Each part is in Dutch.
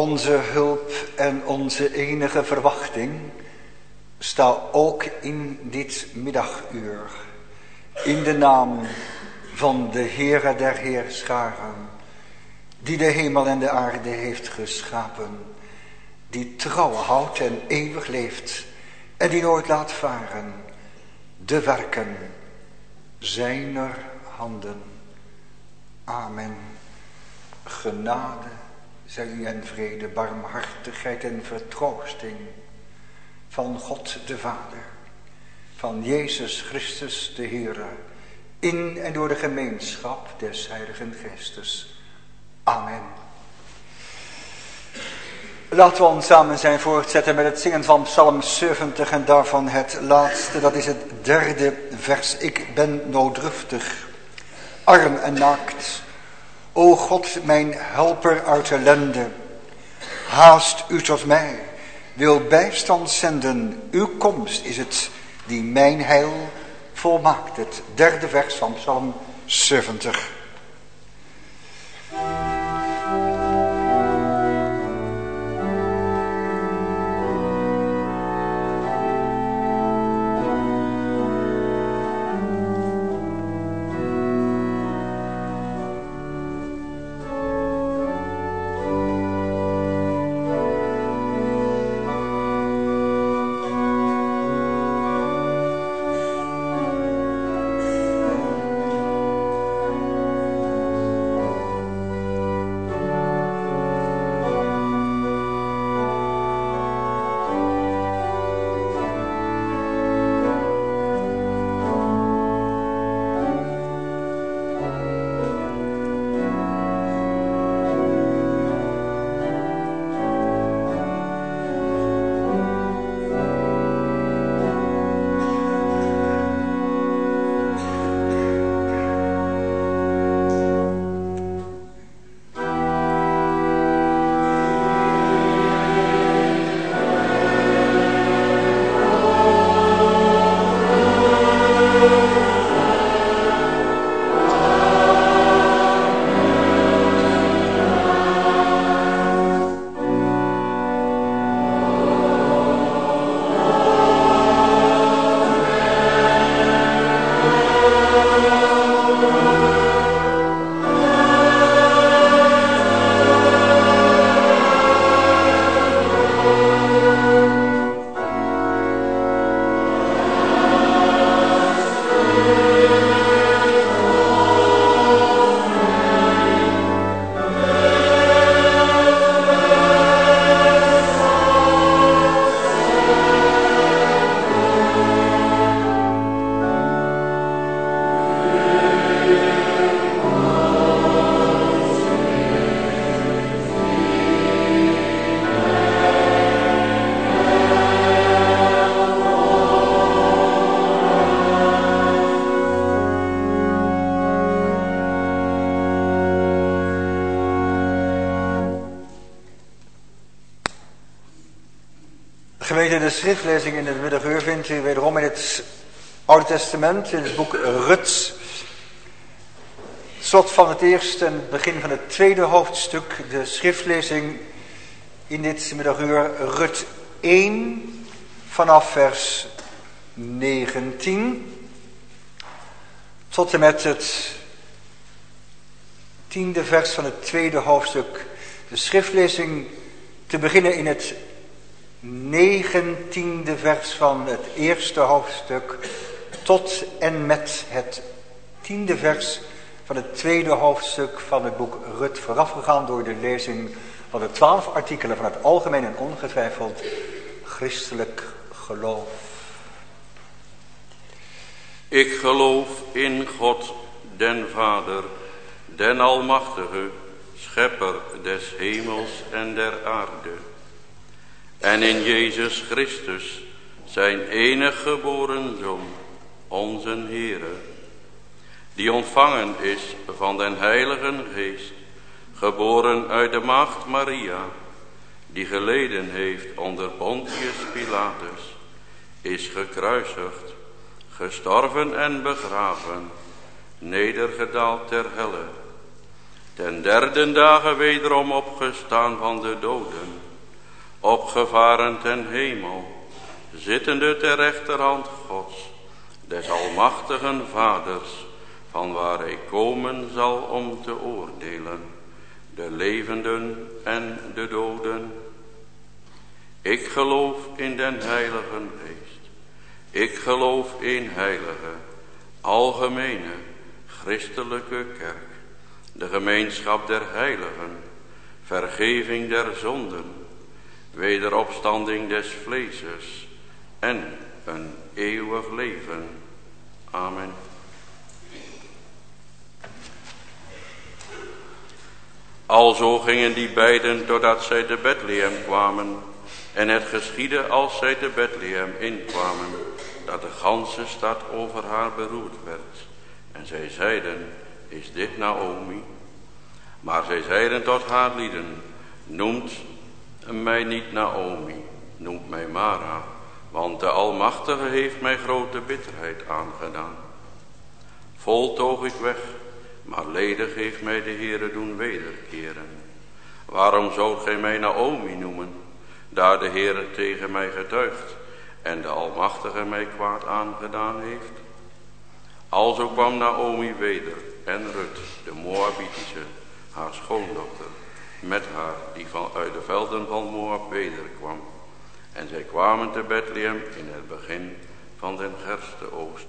Onze hulp en onze enige verwachting sta ook in dit middaguur in de naam van de Heere der Heerscharen, die de hemel en de aarde heeft geschapen, die trouw houdt en eeuwig leeft en die nooit laat varen de werken zijner handen. Amen. Genade zij u en vrede, barmhartigheid en vertroosting van God de Vader, van Jezus Christus de Heere, in en door de gemeenschap des Heiligen Geestes. Amen. Laten we ons samen zijn voortzetten met het zingen van Psalm 70 en daarvan het laatste, dat is het 3e vers. Ik ben nooddruftig, arm en naakt. O God, mijn helper uit ellende, haast u tot mij, wil bijstand zenden. Uw komst is het die mijn heil volmaakt. Het 3e vers van Psalm 70. Gemeente, de schriftlezing in het middaguur vindt u wederom in het Oude Testament, in het boek Rut. Slot van het eerste en begin van het tweede hoofdstuk, de schriftlezing in dit middaguur, Rut 1 vanaf vers 19 tot en met het 10e vers van het tweede hoofdstuk. De schriftlezing te beginnen in het 19e vers van het eerste hoofdstuk tot en met het 10e vers van het tweede hoofdstuk van het boek Rut, voorafgegaan door de lezing van de 12 artikelen van het algemeen en ongetwijfeld christelijk geloof. Ik geloof in God, den Vader, den Almachtige, schepper des hemels en der aarde. En in Jezus Christus, zijn enig geboren Zoon, onze Heere, die ontvangen is van den Heiligen Geest, geboren uit de maagd Maria, die geleden heeft onder Pontius Pilatus, is gekruisigd, gestorven en begraven, nedergedaald ter helle, ten derde dagen wederom opgestaan van de doden, opgevaren ten hemel, zittende ter rechterhand Gods, des almachtigen Vaders, van waar hij komen zal om te oordelen, de levenden en de doden. Ik geloof in den Heiligen Geest. Ik geloof in heilige, algemene, christelijke kerk, de gemeenschap der heiligen, vergeving der zonden, wederopstanding des vleeses en een eeuwig leven. Amen. Alzo gingen die beiden totdat zij te Bethlehem kwamen. En het geschiedde als zij te Bethlehem inkwamen, dat de ganse stad over haar beroerd werd. En zij zeiden, is dit Naomi? Maar zij zeiden tot haar lieden, noemt mij niet Naomi, noemt mij Mara, want de Almachtige heeft mij grote bitterheid aangedaan. Vol toog ik weg, maar ledig heeft mij de Heere doen wederkeren. Waarom zoudt gij mij Naomi noemen, daar de Heere tegen mij getuigt en de Almachtige mij kwaad aangedaan heeft? Alzo kwam Naomi weder en Rut, de Moabitische, haar schoondochter, met haar, die uit de velden van Moab wederkwam. En zij kwamen te Bethlehem in het begin van den gersteoogst.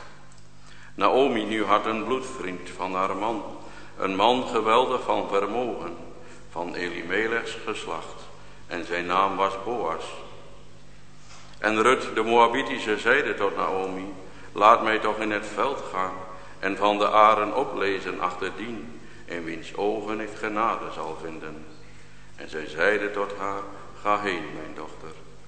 Naomi nu had een bloedvriend van haar man, een man geweldig van vermogen, van Elimelechs geslacht, en zijn naam was Boas. En Rut, de Moabitische, zeide tot Naomi, laat mij toch in het veld gaan, en van de aren oplezen achterdien, in wiens ogen ik genade zal vinden. En zij zeide tot haar, ga heen, mijn dochter.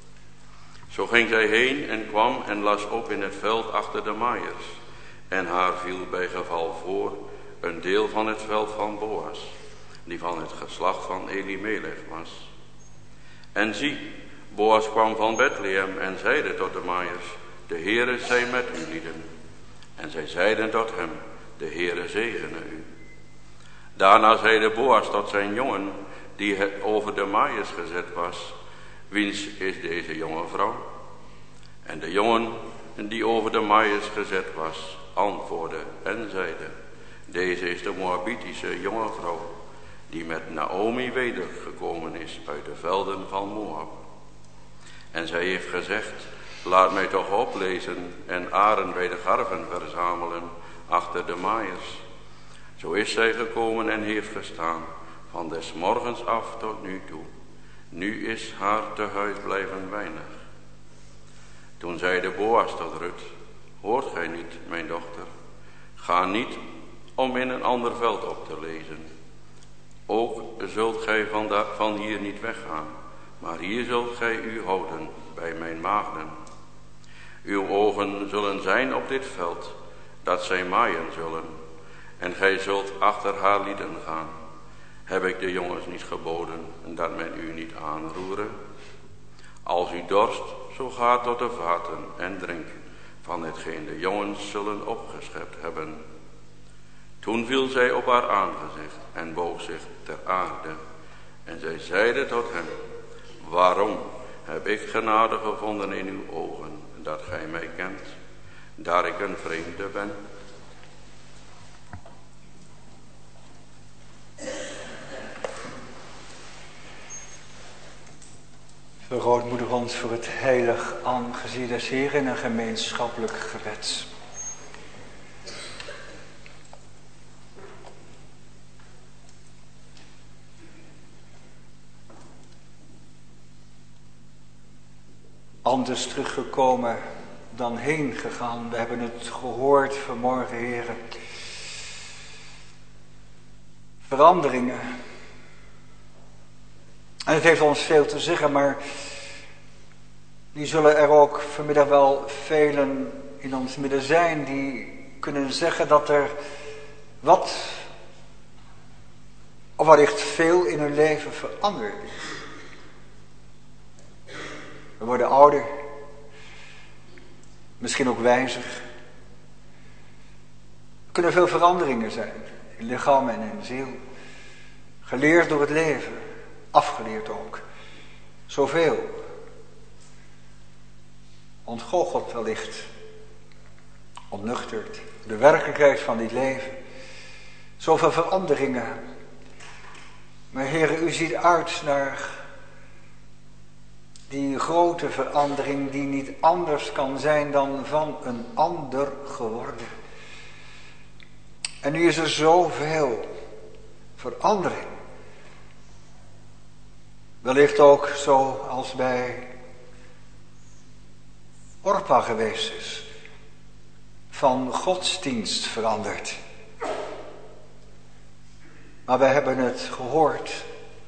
Zo ging zij heen en kwam en las op in het veld achter de maaiers. En haar viel bij geval voor een deel van het veld van Boas, die van het geslacht van Elimelech was. En zie, Boas kwam van Bethlehem en zeide tot de maaiers, de Heere zij met u lieden. En zij zeiden tot hem, de Heere zegene u. Daarna zeide Boas tot zijn jongen, die over de maaiers gezet was, wiens is deze jonge vrouw? En de jongen die over de maaiers gezet was, antwoordde en zeide, deze is de Moabitische jonge vrouw, die met Naomi wedergekomen is uit de velden van Moab. En zij heeft gezegd, laat mij toch oplezen en aren bij de garven verzamelen achter de maaiers. Zo is zij gekomen en heeft gestaan, van des morgens af tot nu toe. Nu is haar te huis blijven weinig. Toen zeide Boas tot Rut, hoort gij niet, mijn dochter, ga niet om in een ander veld op te lezen. Ook zult gij van hier niet weggaan, maar hier zult gij u houden bij mijn maagden. Uw ogen zullen zijn op dit veld, dat zij maaien zullen, en gij zult achter haar lieden gaan. Heb ik de jongens niet geboden, dat men u niet aanroere? Als u dorst, zo ga tot de vaten en drink van hetgeen de jongens zullen opgeschept hebben. Toen viel zij op haar aangezicht en boog zich ter aarde. En zij zeide tot hem, waarom heb ik genade gevonden in uw ogen, dat gij mij kent, daar ik een vreemde ben? Vergrootmoedig ons voor het heilig aangezicht des Heeren in een gemeenschappelijk gebed. Anders teruggekomen dan heen gegaan. We hebben het gehoord vanmorgen, Heren. Veranderingen. En het heeft ons veel te zeggen, maar die zullen er ook vanmiddag wel velen in ons midden zijn die kunnen zeggen dat er wat of wellicht veel in hun leven veranderd is. We worden ouder, misschien ook wijzer. Er kunnen veel veranderingen zijn in lichaam en in ziel. Geleerd door het leven, afgeleerd ook. Zoveel. Ontgoocheld wellicht. Ontnuchterd. De werkelijkheid van dit leven. Zoveel veranderingen. Maar Heere, u ziet uit naar die grote verandering die niet anders kan zijn dan van een ander geworden. En nu is er zoveel verandering. Wellicht ook zoals bij Orpa geweest is. Van godsdienst veranderd. Maar wij hebben het gehoord.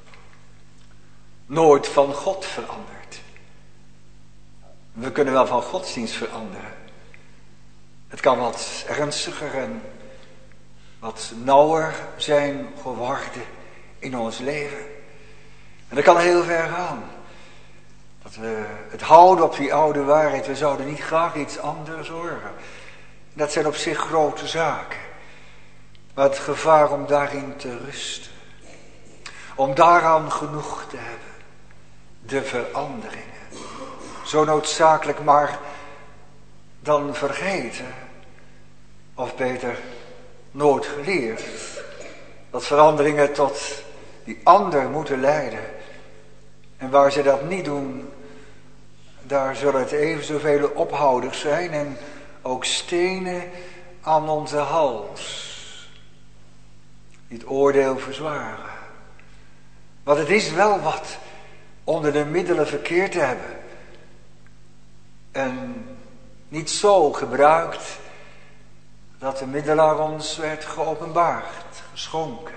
Nooit van God veranderd. We kunnen wel van godsdienst veranderen. Het kan wat ernstiger en wat nauwer zijn geworden in ons leven. En dat kan heel ver gaan. Dat we het houden op die oude waarheid. We zouden niet graag iets anders horen. Dat zijn op zich grote zaken. Maar het gevaar om daarin te rusten. Om daaraan genoeg te hebben. De veranderingen. Zo noodzakelijk, maar dan vergeten. Of beter, nooit geleerd. Dat veranderingen tot die ander moeten leiden. En waar ze dat niet doen, daar zullen het even zoveel ophouders zijn en ook stenen aan onze hals. Niet oordeel verzwaren. Want het is wel wat onder de middelen verkeerd te hebben. En niet zo gebruikt dat de middelaar ons werd geopenbaard, geschonken.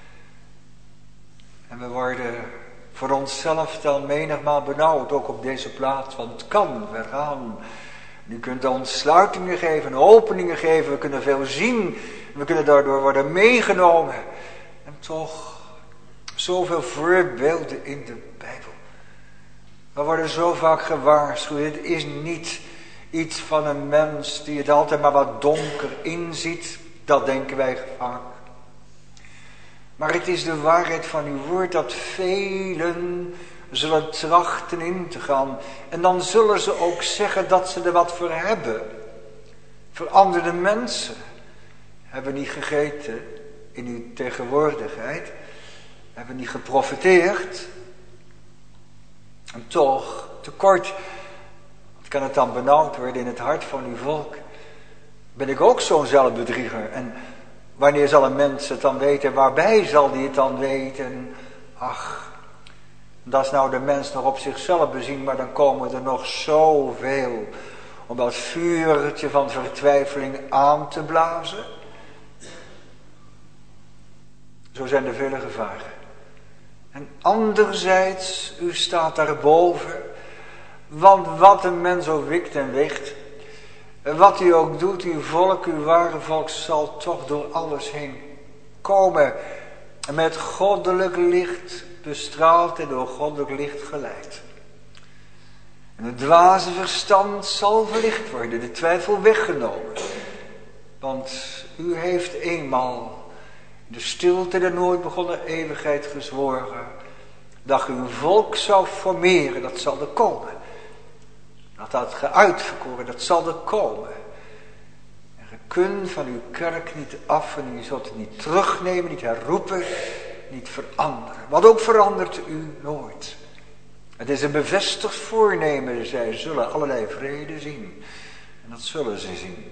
En we worden voor onszelf dan menigmaal benauwd, ook op deze plaats, want het kan vergaan. U kunt ons sluitingen geven, openingen geven, we kunnen veel zien, we kunnen daardoor worden meegenomen. En toch, zoveel voorbeelden in de Bijbel. We worden zo vaak gewaarschuwd, het is niet iets van een mens die het altijd maar wat donker inziet, dat denken wij vaak. Maar het is de waarheid van uw woord dat velen zullen trachten in te gaan. En dan zullen ze ook zeggen dat ze er wat voor hebben. Veranderde mensen hebben niet gegeten in uw tegenwoordigheid. Hebben niet geprofiteerd. En toch tekort. Wat kan het dan benauwd worden in het hart van uw volk? Ben ik ook zo'n zelfbedrieger? En wanneer zal een mens het dan weten? Waarbij zal die het dan weten? Ach, dat is nou de mens nog op zichzelf bezien, maar dan komen er nog zoveel om dat vuurtje van vertwijfeling aan te blazen. Zo zijn er vele gevaren. En anderzijds, u staat daarboven, want wat een mens ook wikt en weegt, wat u ook doet, uw volk, uw ware volk zal toch door alles heen komen. En met goddelijk licht bestraald en door goddelijk licht geleid. En het dwaze verstand zal verlicht worden, de twijfel weggenomen. Want u heeft eenmaal in de stilte der nooit begonnen eeuwigheid gezworen dat u een volk zou formeren, dat zal er komen. Dat had geuitverkoren, dat zal er komen. En je kunt van uw kerk niet af en u zult het niet terugnemen, niet herroepen, niet veranderen. Wat ook verandert u nooit. Het is een bevestigd voornemen, zij zullen allerlei vrede zien. En dat zullen ze zien.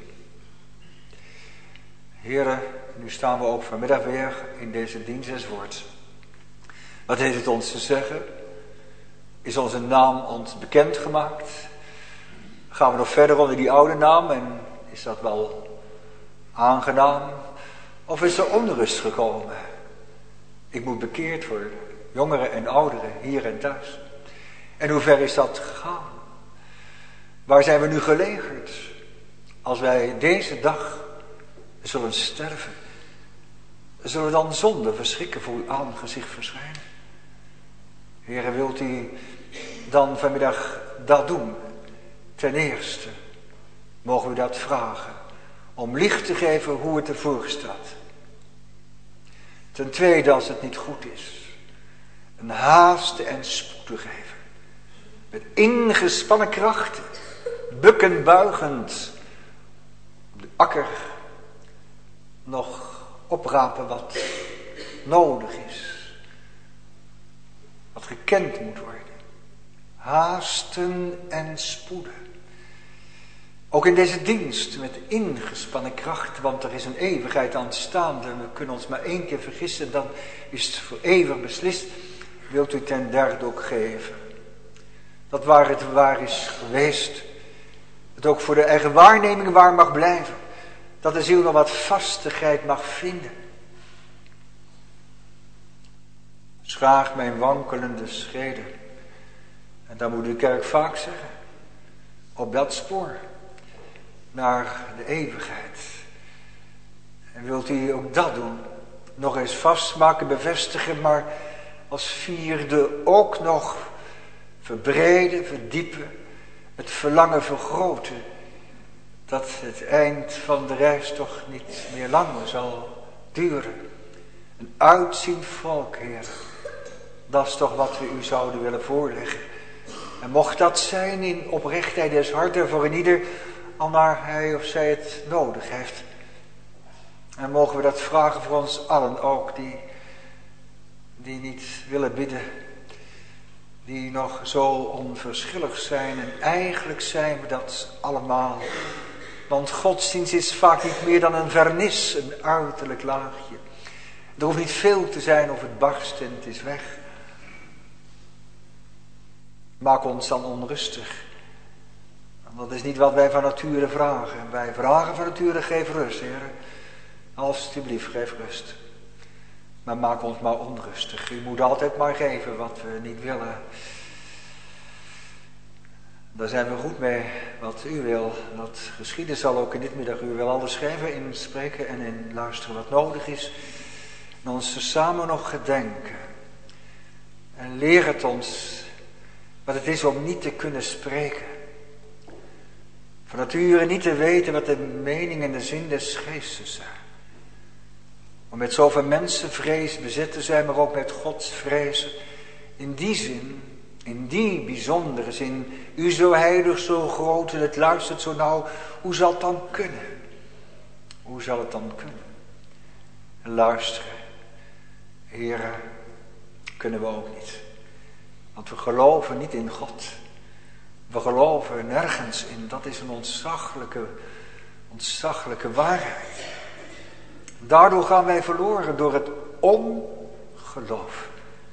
Heren, nu staan we ook vanmiddag weer in deze dienst des woords. Wat heeft het ons te zeggen? Is onze naam ons bekendgemaakt? Gaan we nog verder onder die oude naam en is dat wel aangenaam? Of is er onrust gekomen? Ik moet bekeerd worden, jongeren en ouderen, hier en thuis. En hoe ver is dat gegaan? Waar zijn we nu gelegerd? Als wij deze dag zullen sterven, zullen we dan zonder verschrikken voor uw aangezicht verschijnen? Heere, wilt u dan vanmiddag dat doen? Ten eerste mogen we dat vragen om licht te geven hoe het ervoor staat. Ten tweede, als het niet goed is, een haast en spoed te geven. Met ingespannen krachten, bukken buigend, op de akker nog oprapen wat nodig is. Wat gekend moet worden. Haasten en spoeden. Ook in deze dienst met ingespannen kracht, want er is een eeuwigheid aanstaande. We kunnen ons maar 1 keer vergissen, dan is het voor eeuwig beslist. Wilt u ten derde ook geven. Dat waar het waar is geweest, het ook voor de eigen waarneming waar mag blijven. Dat de ziel nog wat vastigheid mag vinden. Schaag mijn wankelende schreden. En dan moet de kerk vaak zeggen. Op dat spoor. Naar de eeuwigheid. En wilt u ook dat doen? Nog eens vastmaken, bevestigen, maar als vierde ook nog verbreden, verdiepen. Het verlangen vergroten. Dat het eind van de reis toch niet meer lang zal duren. Een uitziend volk, Heer. Dat is toch wat we u zouden willen voorleggen. En mocht dat zijn in oprechtheid des harten voor een ieder, al naar hij of zij het nodig heeft. En mogen we dat vragen voor ons allen ook, die niet willen bidden. Die nog zo onverschillig zijn. En eigenlijk zijn we dat allemaal. Want godsdienst is vaak niet meer dan een vernis, een uiterlijk laagje. Er hoeft niet veel te zijn of het barst en het is weg. Maak ons dan onrustig. Dat is niet wat wij van nature vragen. Wij vragen van nature, geef rust, Heer. Alsjeblieft, geef rust. Maar maak ons maar onrustig. U moet altijd maar geven wat we niet willen. Daar zijn we goed mee. Wat u wil, dat geschieden zal ook in dit middaguur. Wel alles schrijven, inspreken en in luisteren wat nodig is. En ons samen nog gedenken. En leer het ons wat het is om niet te kunnen spreken. Van nature niet te weten wat de mening en de zin des geestes zijn. Om met zoveel mensenvrees bezet te zijn, maar ook met Gods vrezen. In die zin, in die bijzondere zin, u zo heilig, zo groot en het luistert zo nauw. Hoe zal het dan kunnen? Hoe zal het dan kunnen? En luisteren, Heere, kunnen we ook niet. Want we geloven niet in God. We geloven nergens in. Dat is een ontzaglijke waarheid. Daardoor gaan wij verloren door het ongeloof.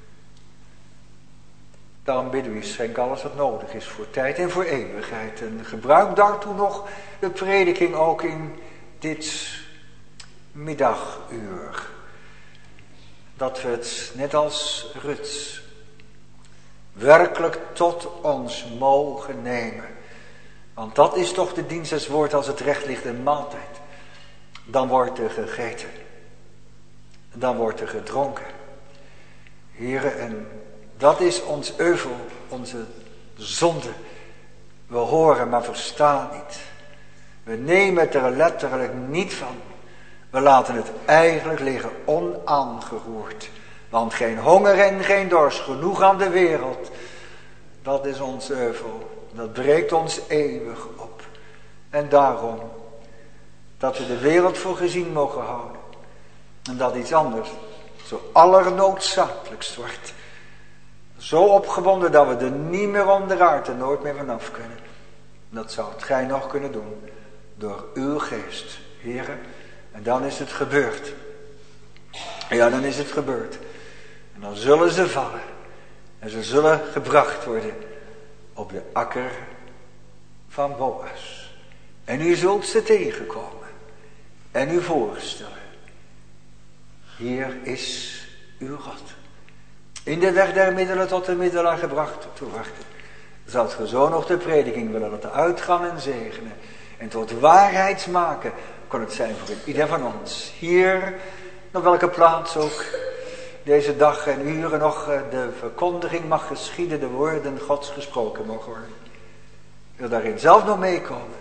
Daarom bidden we, schenk alles wat nodig is voor tijd en voor eeuwigheid. En gebruik daartoe nog de prediking ook in dit middaguur. Dat we het, net als Rut, werkelijk tot ons mogen nemen. Want dat is toch de dienst des woord als het recht ligt, een maaltijd. Dan wordt er gegeten. Dan wordt er gedronken. Here, en dat is ons euvel, onze zonde. We horen maar verstaan niet. We nemen het er letterlijk niet van. We laten het eigenlijk liggen onaangeroerd. Want geen honger en geen dorst, genoeg aan de wereld. Dat is ons euvel. Dat breekt ons eeuwig op. En daarom dat we de wereld voor gezien mogen houden. En dat iets anders zo allernoodzakelijkst wordt. Zo opgewonden dat we er niet meer onderuit en nooit meer vanaf kunnen. Dat zou het gij nog kunnen doen. Door uw geest, Heere. En dan is het gebeurd. Ja, dan is het gebeurd. En dan zullen ze vallen. En ze zullen gebracht worden op de akker van Boas. En u zult ze tegenkomen. En u voorstellen. Hier is uw God. In de weg der middelen tot de middelaar gebracht te wachten. Zult ge zo nog de prediking willen laten uitgaan en zegenen. En tot waarheid maken. Kon het zijn voor ieder van ons. Hier, op welke plaats ook deze dag en uren nog de verkondiging mag geschieden. De woorden Gods gesproken mogen worden. Wil daarin zelf nog meekomen.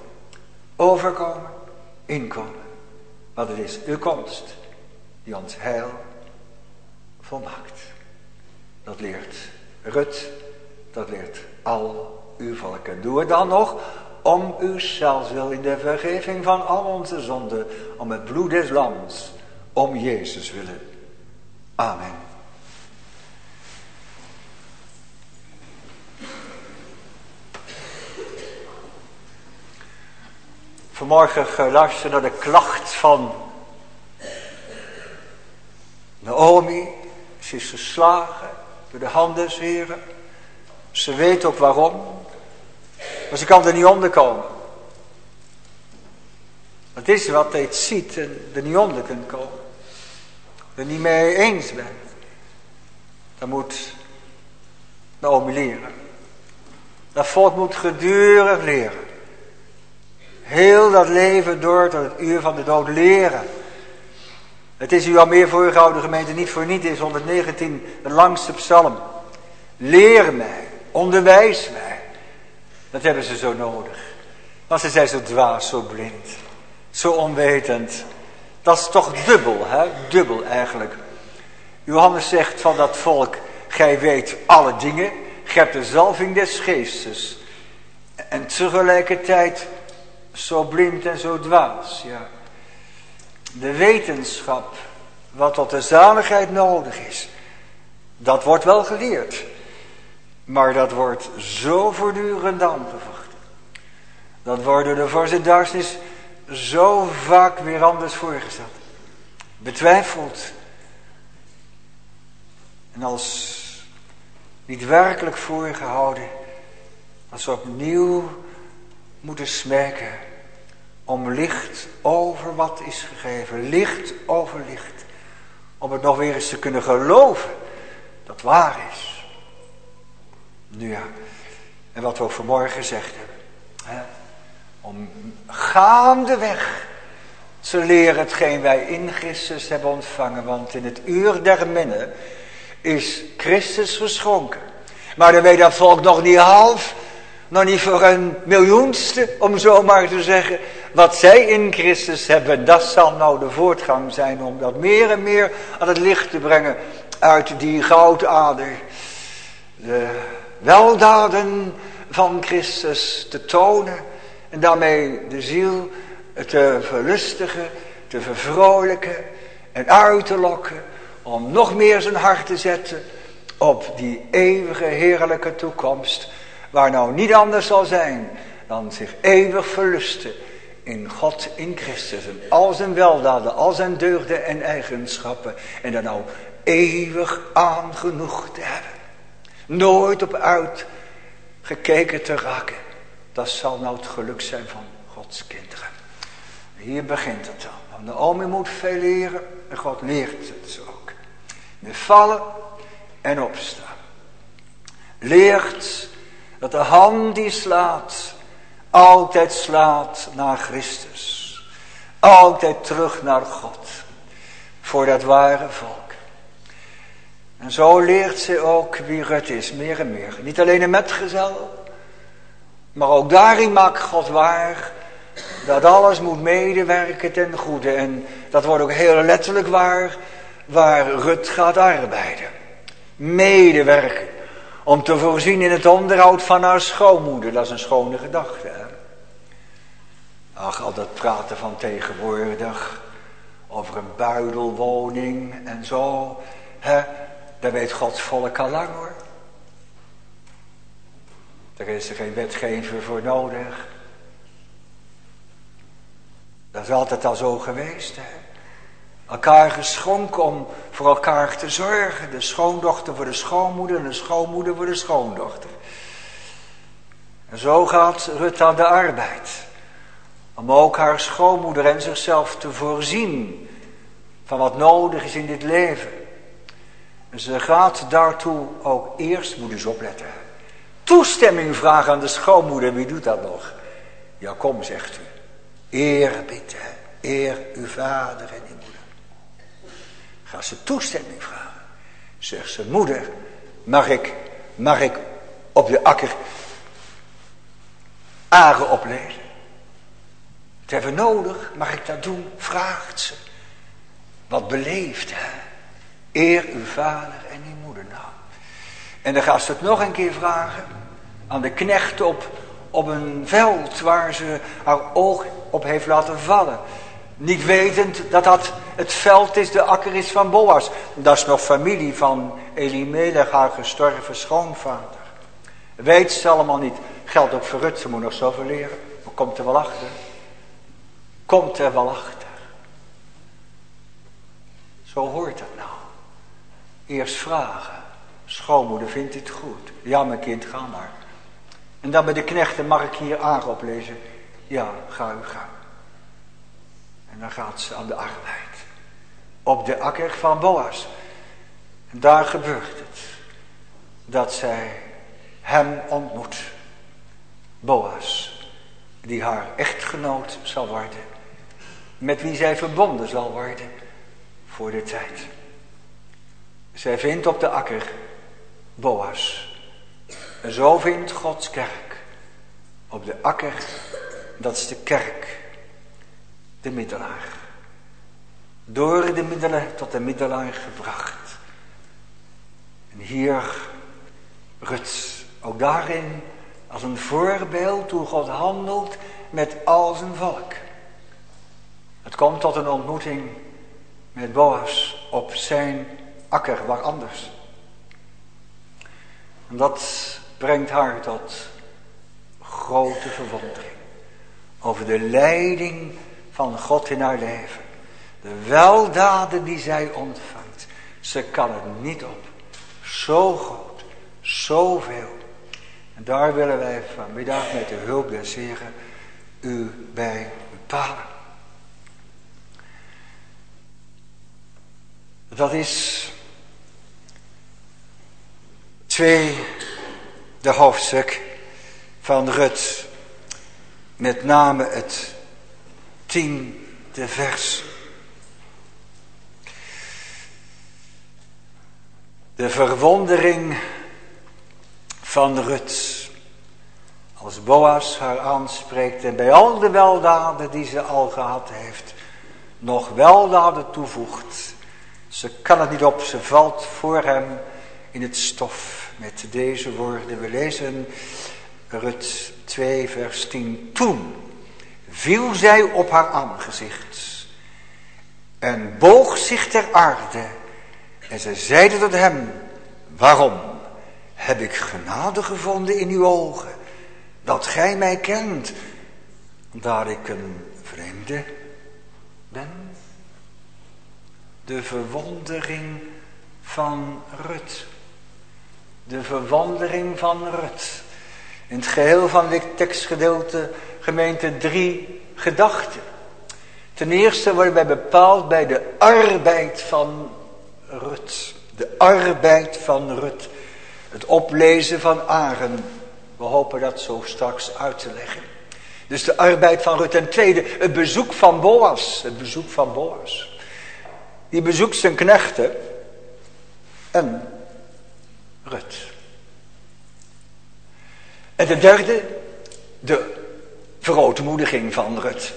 Overkomen. Inkomen. Want het is uw komst die ons heil volmaakt. Dat leert Rut, dat leert al uw volk. En doe het dan nog om uzelf wil in de vergeving van al onze zonden, om het bloed des lams, om Jezus willen. Amen. Vanmorgen geluisterd naar de klacht van Naomi. Ze is geslagen door de hand des Heren. Ze weet ook waarom. Maar ze kan er niet onder komen. Het is wat je ziet en er niet onder kunt komen. Er niet mee eens bent. Dan moet Naomi leren. Dat volk moet gedurig leren. Heel dat leven door tot het uur van de dood leren. Het is u al meer voorgehouden, gemeente, niet voor niet is 119, de langste psalm. Leer mij, onderwijs mij. Dat hebben ze zo nodig. Want ze zijn zo dwaas, zo blind, zo onwetend. Dat is toch dubbel, hè? Dubbel eigenlijk. Johannes zegt van dat volk, gij weet alle dingen, gij hebt de zalving des geestes. En tegelijkertijd zo blind en zo dwaas, ja. De wetenschap, wat tot de zaligheid nodig is, dat wordt wel geleerd. Maar dat wordt zo voortdurend aangevochten. Dat wordt door de vorst der duisternis zo vaak weer anders voorgesteld. Betwijfeld. En als niet werkelijk voorgehouden, als we opnieuw moeten smeken om licht over wat is gegeven. Licht over licht. Om het nog weer eens te kunnen geloven dat waar is. Nu ja, en wat we ook vanmorgen gezegd hebben. Hè? Om gaandeweg te leren hetgeen wij in Christus hebben ontvangen. Want in het uur der minne is Christus geschonken. Maar dan weet dat volk nog niet half. Nog niet voor een miljoenste, om zo maar te zeggen. Wat zij in Christus hebben, dat zal nou de voortgang zijn om dat meer en meer aan het licht te brengen uit die goudader. De weldaden van Christus te tonen en daarmee de ziel te verlustigen, te vervrolijken en uit te lokken. Om nog meer zijn hart te zetten op die eeuwige heerlijke toekomst. Waar nou niet anders zal zijn dan zich eeuwig verlusten in God, in Christus. En al zijn weldaden, al zijn deugden en eigenschappen. En daar nou eeuwig aan genoeg te hebben. Nooit op uitgekeken te raken. Dat zal nou het geluk zijn van Gods kinderen. Hier begint het al. Want Naomi moet veel leren en God leert het ook. Met vallen en opstaan. Leert dat de hand die slaat, altijd slaat naar Christus. Altijd terug naar God. Voor dat ware volk. En zo leert ze ook wie Rut is, meer en meer. Niet alleen een metgezel, maar ook daarin maakt God waar dat alles moet medewerken ten goede. En dat wordt ook heel letterlijk waar Rut gaat arbeiden. Medewerken. Om te voorzien in het onderhoud van haar schoonmoeder. Dat is een schone gedachte. Hè? Ach, al dat praten van tegenwoordig. Over een buidelwoning en zo. Hè? Daar weet Gods volk al lang hoor. Daar is er geen wetgever voor nodig. Dat is altijd al zo geweest. Hè? Elkaar geschonken om voor elkaar te zorgen. De schoondochter voor de schoonmoeder en de schoonmoeder voor de schoondochter. En zo gaat Rut aan de arbeid. Om ook haar schoonmoeder en zichzelf te voorzien van wat nodig is in dit leven. En ze gaat daartoe ook eerst, moet eens opletten, toestemming vragen aan de schoonmoeder. Wie doet dat nog? Ja, kom, zegt u. Eerbied, eer uw vader en uw moeder. Gaat ze toestemming vragen. Zegt ze, moeder, mag ik op de akker aren opleden? Het hebben we nodig, mag ik dat doen? Vraagt ze. Wat beleefd, hè? Eer uw vader en uw moeder. Nou. En dan gaat ze het nog een keer vragen aan de knecht op een veld waar ze haar oog op heeft laten vallen. Niet wetend dat dat het veld is, de akker is van Boas. Dat is nog familie van Elimelech, haar gestorven schoonvader. Weet ze allemaal niet. Geldt ook voor Rut, ze moet nog zoveel leren. Maar komt er wel achter. Komt er wel achter. Zo hoort dat nou. Eerst vragen. Schoonmoeder vindt het goed. Ja, mijn kind, ga maar. En dan bij de knechten, mag ik hier Aag oplezen? Ja, ga u gang. En dan gaat ze aan de arbeid. Op de akker van Boas. En daar gebeurt het. Dat zij hem ontmoet. Boas. Die haar echtgenoot zal worden. Met wie zij verbonden zal worden. Voor de tijd. Zij vindt op de akker Boas. En zo vindt Gods kerk. Op de akker, dat is de kerk. De middelaar. Door de middelen tot de middelaar gebracht. En hier Rut, ook daarin als een voorbeeld hoe God handelt met al zijn volk. Het komt tot een ontmoeting met Boas op zijn akker, waar anders. En dat brengt haar tot grote verwondering over de leiding van God in haar leven. De weldaden die zij ontvangt. Ze kan het niet op. Zo groot, zoveel. En daar willen wij vanmiddag met de hulp des Heren u bij bepalen. Dat is de hoofdstuk van Rut. Met name het 10e vers. De verwondering van Rut. Als Boas haar aanspreekt en bij al de weldaden die ze al gehad heeft, nog weldaden toevoegt. Ze kan het niet op, ze valt voor hem in het stof. Met deze woorden, we lezen Rut 2 vers 10. Toen viel zij op haar aangezicht en boog zich ter aarde. En ze zeide tot hem, waarom heb ik genade gevonden in uw ogen, dat gij mij kent, dat ik een vreemde ben? De verwondering van Rut. De verwondering van Rut. In het geheel van dit tekstgedeelte, gemeente, 3 gedachten. Ten eerste worden wij bepaald bij de arbeid van Rut. De arbeid van Rut. Het oplezen van Aren. We hopen dat zo straks uit te leggen. Dus de arbeid van Rut. Ten tweede, het bezoek van Boas. Het bezoek van Boas. Die bezoekt zijn knechten. En Rut. En de derde, de verootmoediging van Rut.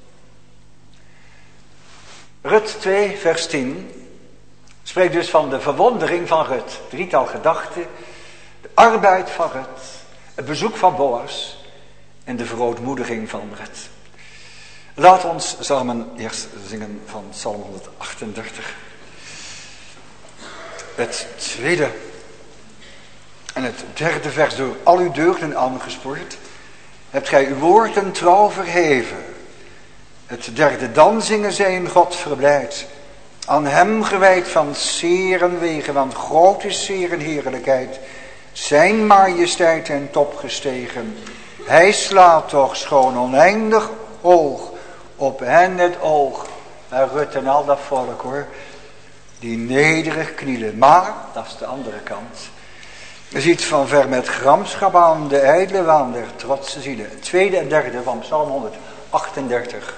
Rut 2 vers 10 spreekt dus van de verwondering van Rut. 3-tal gedachten. De arbeid van Rut. Het bezoek van Boas. En de verootmoediging van Rut. Laat ons samen eerst zingen van Psalm 138. Het tweede en het derde vers. Door al uw deugden aangespoord hebt gij uw woorden trouw verheven. Het derde, dan zingen zij in God verblijd. Aan hem gewijd van zeren wegen, want groot is zeren heerlijkheid. Zijn majesteit en top gestegen. Hij slaat toch schoon oneindig hoog op hen het oog. En Rut en al dat volk hoor. Die nederig knielen. Maar, dat is de andere kant. Je ziet van ver met gramschap aan de ijdele waan der trotse zielen. Het tweede en derde van Psalm 138.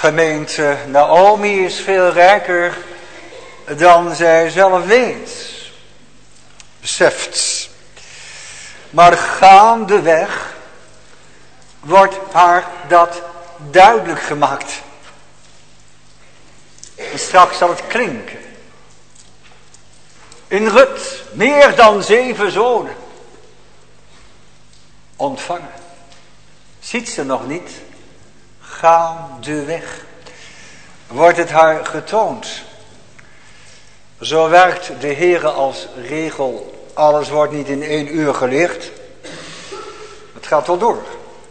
Gemeente, Naomi is veel rijker dan zij zelf weet, beseft. Maar gaandeweg wordt haar dat duidelijk gemaakt. En straks zal het klinken. In Rut meer dan 7 zonen ontvangen. Ziet ze nog niet? Gaandeweg wordt het haar getoond. Zo werkt de Heere als regel. Alles wordt niet in 1 uur geleerd. Het gaat wel door.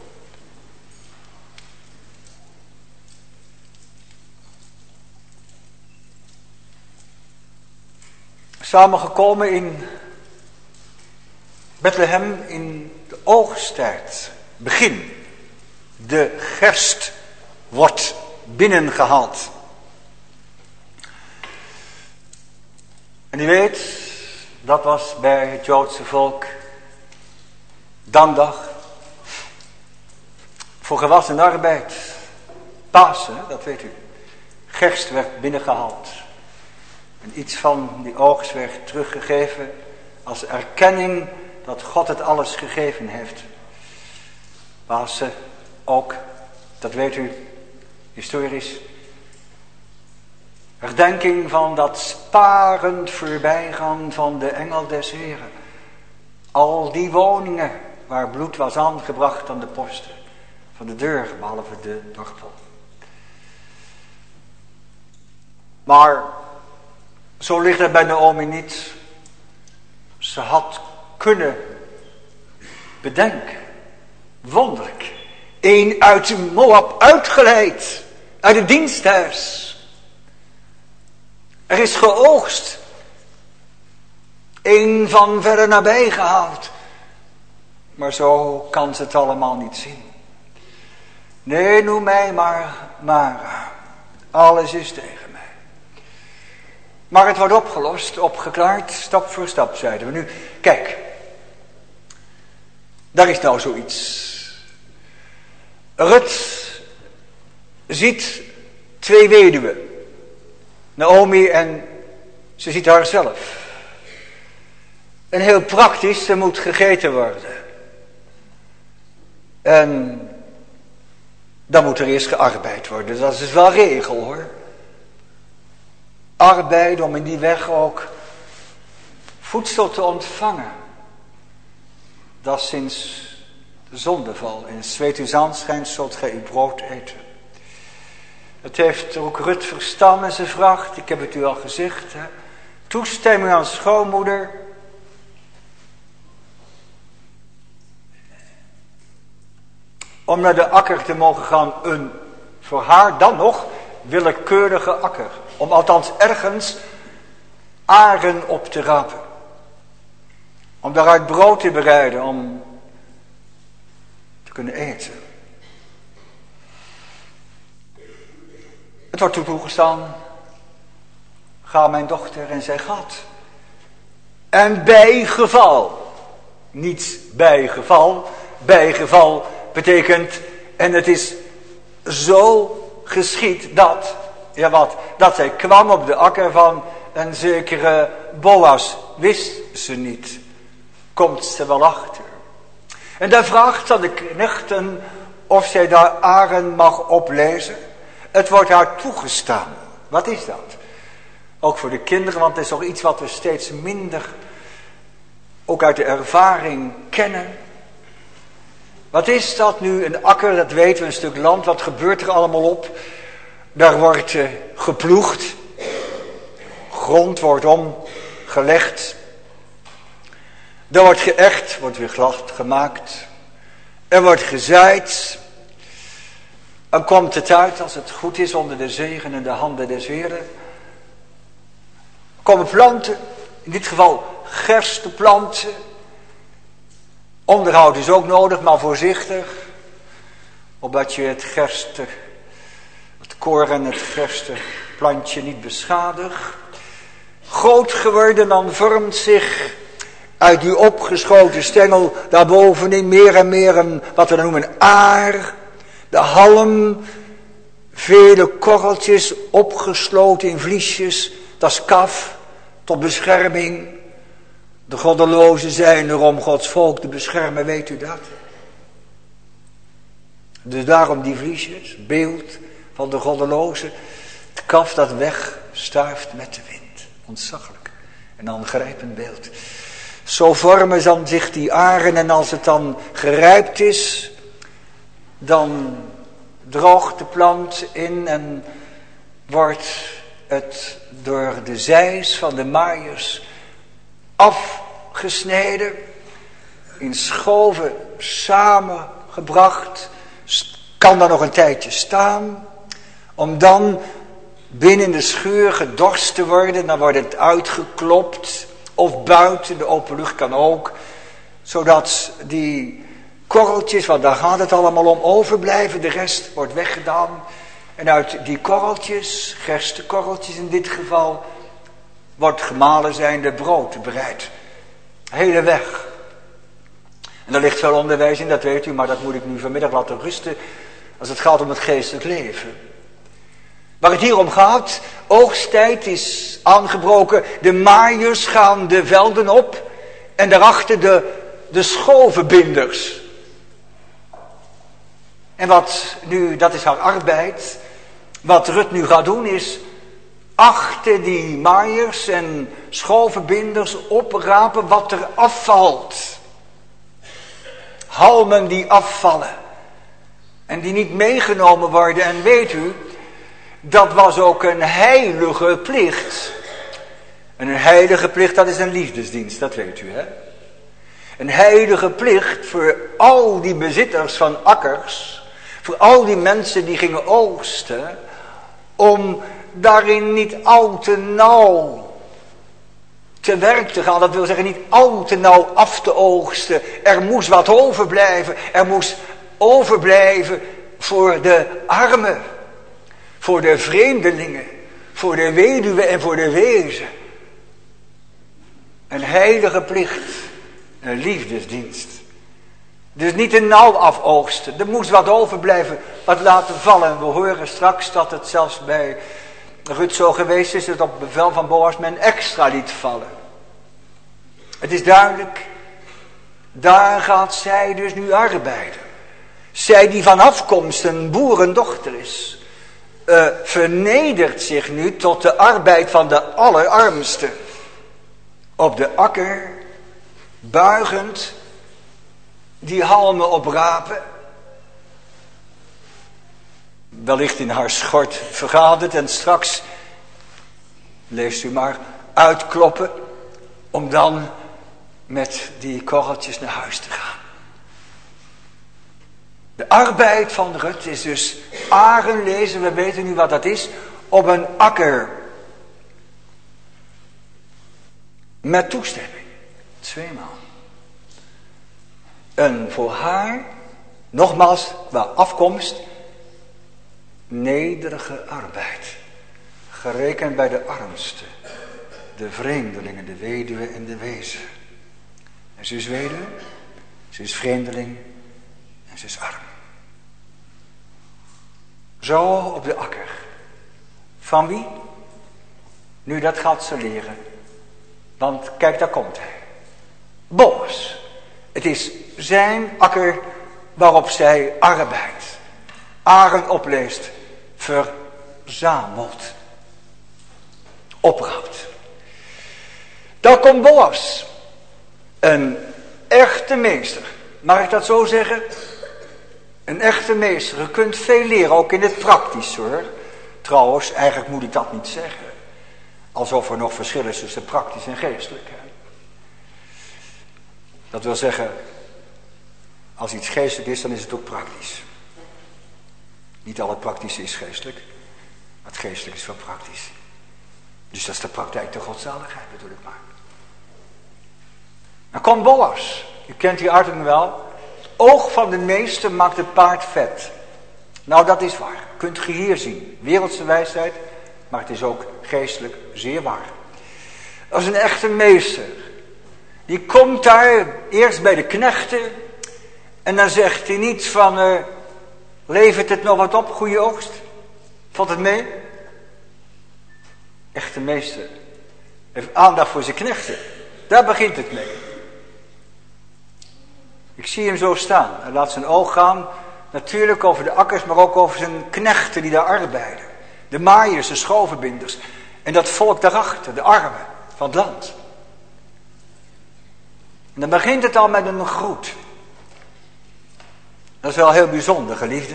Samengekomen in Bethlehem in de oogsttijd. Begin. De gerst wordt binnengehaald. En u weet, dat was bij het Joodse volk Dankdag. Voor gewas en arbeid. Pasen, dat weet u. Gerst werd binnengehaald. En iets van die oogst werd teruggegeven als erkenning dat God het alles gegeven heeft. Pasen ook, dat weet u, historisch. Herdenking van dat sparend voorbijgaan van de engel des Heren. Al die woningen waar bloed was aangebracht aan de posten van de deur, behalve de dorpel. Maar zo ligt het bij Naomi niet. Ze had kunnen bedenken, wonderlijk, een uit Moab uitgeleid, uit het diensthuis. Er is geoogst, een van verder nabij gehaald. Maar zo kan ze het allemaal niet zien. Nee, noem mij maar Mara. Alles is tegen mij. Maar het wordt opgelost, opgeklaard, stap voor stap, zeiden we nu. Kijk, daar is nou zoiets. Rut ziet 2 weduwen. Naomi en ze ziet haarzelf. En heel praktisch, er moet gegeten worden. En dan moet er eerst gearbeid worden. Dat is dus wel regel hoor. Arbeid om in die weg ook voedsel te ontvangen. Dat is sinds de zondeval. In het zweet uw aanschijnt zult gij uw brood eten. Het heeft ook Rut verstaan en ze vraagt, ik heb het u al gezegd, toestemming aan schoonmoeder. Om naar de akker te mogen gaan, een voor haar dan nog willekeurige akker. Om althans ergens aren op te rapen. Om daaruit brood te bereiden, om te kunnen eten. Het wordt toegestaan. Ga mijn dochter en zij gaat. En bijgeval. Niet bijgeval. Bijgeval betekent, en het is zo geschied dat, ja wat, dat zij kwam op de akker van een zekere Boas. Wist ze niet. Komt ze wel achter. En daar vraagt aan de knechten of zij daar aren mag oplezen. Het wordt haar toegestaan. Wat is dat? Ook voor de kinderen, want het is toch iets wat we steeds minder, ook uit de ervaring, kennen. Wat is dat nu? Een akker, dat weten we, een stuk land. Wat gebeurt er allemaal op? Daar wordt geploegd. Grond wordt omgelegd. Er wordt geëcht, wordt weer glad gemaakt. Er wordt gezaaid. Dan komt het uit, als het goed is, onder de zegen en de handen des Heren. Komen planten, in dit geval gersteplanten. Onderhoud is ook nodig, maar voorzichtig. Opdat je het koren, het gersteplantje niet beschadigt. Groot geworden, dan vormt zich uit die opgeschoten stengel daarbovenin meer en meer een, wat we dan noemen, een aar. De halm Vele korreltjes opgesloten in vliesjes, dat is kaf, tot bescherming. De goddelozen zijn er om Gods volk te beschermen, weet u dat? Dus daarom die vliesjes, beeld van de goddelozen. Het kaf dat wegstuift met de wind. Ontzaglijk. Een aangrijpend beeld. Zo vormen dan zich die aren en als het dan gerijpt is, dan droogt de plant in en wordt het door de zeis van de maaiers afgesneden, in schoven samengebracht, kan dan nog een tijdje staan, om dan binnen de schuur gedorst te worden, dan wordt het uitgeklopt, of buiten, de open lucht kan ook, zodat die korreltjes, want daar gaat het allemaal om, overblijven, de rest wordt weggedaan. En uit die korreltjes, gerstekorreltjes in dit geval, wordt gemalen zijnde brood bereid. Hele weg. En daar ligt veel onderwijs in, dat weet u, maar dat moet ik nu vanmiddag laten rusten, als het gaat om het geestelijk leven. Waar het hier om gaat, oogsttijd is aangebroken, de maaiers gaan de velden op en daarachter de schovenbinders. En wat nu, dat is haar arbeid, wat Rut nu gaat doen is achter die maaiers en schovenbinders oprapen wat er afvalt. Halmen die afvallen en die niet meegenomen worden. En weet u, dat was ook een heilige plicht. En een heilige plicht, dat is een liefdesdienst, dat weet u, hè? Een heilige plicht voor al die bezitters van akkers, voor al die mensen die gingen oogsten, om daarin niet al te nauw te werk te gaan. Dat wil zeggen niet al te nauw af te oogsten. Er moest wat overblijven. Er moest overblijven voor de armen, voor de vreemdelingen, voor de weduwe en voor de wezen. Een heilige plicht, een liefdesdienst. Dus niet te nauw afoogsten. Er moest wat overblijven, wat laten vallen. We horen straks dat het zelfs bij Rut zo geweest is, dat op bevel van Boas men extra liet vallen. Het is duidelijk, daar gaat zij dus nu arbeiden. Zij die van afkomst een boerendochter is, vernedert zich nu tot de arbeid van de allerarmste. Op de akker, buigend, die halmen oprapen. Wellicht in haar schort vergaderd en straks, leest u maar, uitkloppen. Om dan met die korreltjes naar huis te gaan. De arbeid van Rut is dus aren lezen, we weten nu wat dat is, op een akker. Met toestemming. 2 maal. Een voor haar, nogmaals, qua afkomst, nederige arbeid. Gerekend bij de armste, de vreemdelingen, de weduwe en de wezen. En ze is weduwe, ze is vreemdeling en ze is arm. Zo op de akker. Van wie? Nu, dat gaat ze leren. Want kijk, daar komt hij. Boas. Het is zijn akker waarop zij arbeidt. Aren opleest. Verzamelt. Opraapt. Daar komt Boas. Een echte meester. Mag ik dat zo zeggen? Een echte meester. Je kunt veel leren, ook in het praktisch hoor. Trouwens, eigenlijk moet ik dat niet zeggen. Alsof er nog verschil is tussen praktisch en geestelijk. Dat wil zeggen, als iets geestelijk is, dan is het ook praktisch. Niet al het praktische is geestelijk, maar het geestelijk is wel praktisch. Dus dat is de praktijk der godzaligheid, bedoel ik maar. Dan komt Boas. U kent die uitdrukking wel. Het oog van de meester maakt het paard vet. Nou, dat is waar. Kunt je hier zien. Wereldse wijsheid, maar het is ook geestelijk zeer waar. Als een echte meester. Die komt daar eerst bij de knechten. En dan zegt hij niet van, levert het nog wat op, goede oogst? Valt het mee? Echte meester heeft aandacht voor zijn knechten. Daar begint het mee. Ik zie hem zo staan. Hij laat zijn oog gaan, natuurlijk over de akkers, maar ook over zijn knechten die daar arbeiden. De maaiers, de schovenbinders. En dat volk daarachter, de armen van het land. En dan begint het al met een groet. Dat is wel heel bijzonder, geliefde.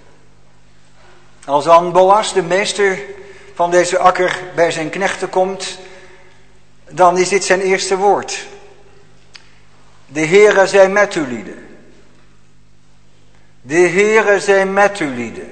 Als dan Boas, de meester van deze akker, bij zijn knechten komt, dan is dit zijn eerste woord. De Heere zij met u lieden. De Heere zij met u lieden.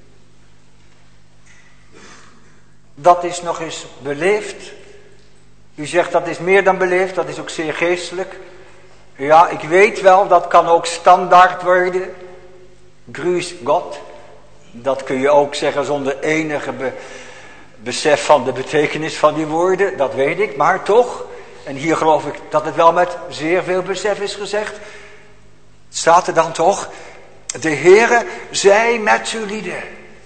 Dat is nog eens beleefd. U zegt dat is meer dan beleefd, dat is ook zeer geestelijk. Ja, ik weet wel, dat kan ook standaard worden. Grüß Gott. Dat kun je ook zeggen zonder enige besef van de betekenis van die woorden. Dat weet ik, maar toch. En hier geloof ik dat het wel met zeer veel besef is gezegd. Staat er dan toch. De Heere zij met u lieden.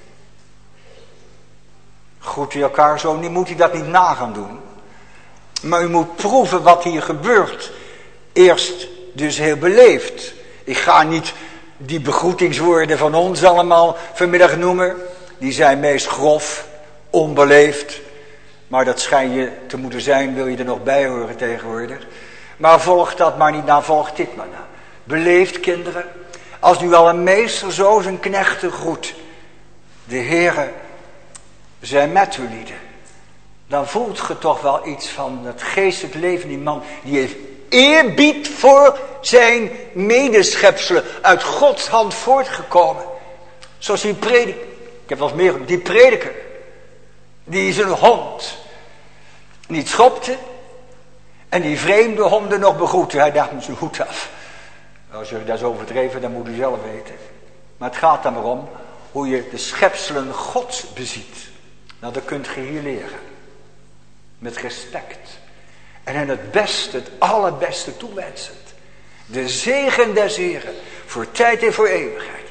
Groet u elkaar zo, nu moet u dat niet na gaan doen. Maar u moet proeven wat hier gebeurt. Eerst dus heel beleefd. Ik ga niet die begroetingswoorden van ons allemaal vanmiddag noemen. Die zijn meest grof, onbeleefd. Maar dat schijn je te moeten zijn, wil je er nog bij horen tegenwoordig. Maar volg dat maar niet na, volg dit maar na. Beleefd, kinderen. Als nu al een meester zo zijn knechten groet. De Heere zij met u lieden. Dan voelt je toch wel iets van het geestelijk leven. Die man die heeft eerbied voor zijn medeschepselen. Uit Gods hand voortgekomen. Zoals die prediker. Ik heb wel eens meer. Die prediker. Die zijn hond niet schopte. En die vreemde honden nog begroette. Hij dacht met zijn hoed af. Als je dat is overdreven, dan moet u zelf weten. Maar het gaat er maar om hoe je de schepselen Gods beziet. Nou, dat kunt je hier leren. Met respect. En in het beste, het allerbeste toewensend. De zegen des Heren. Voor tijd en voor eeuwigheid.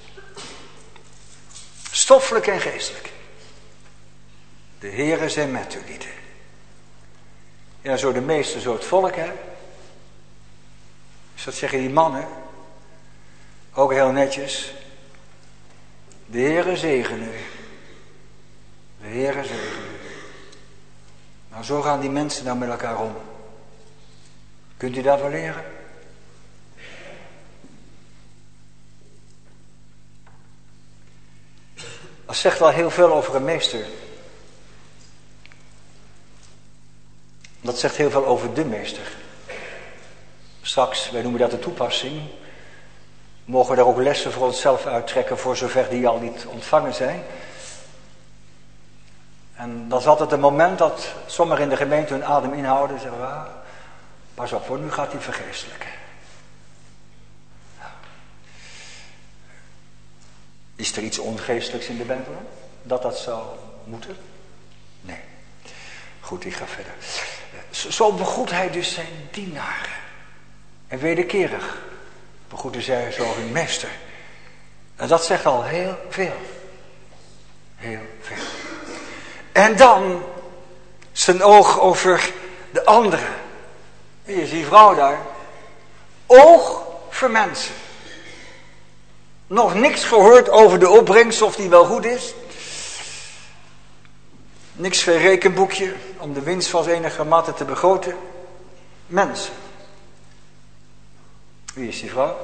Stoffelijk en geestelijk. De Heere zij met u lieden. Ja, zo de meeste, zo het volk, hè. Dus dat zeggen die mannen. Ook heel netjes. De Heere zegen u. De Heere zegen u. Nou, zo gaan die mensen dan met elkaar om. Kunt u dat wel leren? Dat zegt wel heel veel over een meester. Dat zegt heel veel over de meester. Straks, wij noemen dat de toepassing. Mogen we daar ook lessen voor onszelf uittrekken, voor zover die al niet ontvangen zijn. En dat is altijd een moment dat sommigen in de gemeente hun adem inhouden en zeggen, ah, pas op hoor, nu gaat hij vergeestelijken. Is er iets ongeestelijks in de Bijbel? Dat zou moeten? Nee. Goed, ik ga verder. Zo begroet hij dus zijn dienaren. En wederkerig begroeten zij zo hun meester. En dat zegt al heel veel. Heel veel. En dan zijn oog over de anderen. Wie is die vrouw daar? Oog voor mensen. Nog niks gehoord over de opbrengst of die wel goed is. Niks voor rekenboekje om de winst van enige mate te begroten. Mensen. Wie is die vrouw?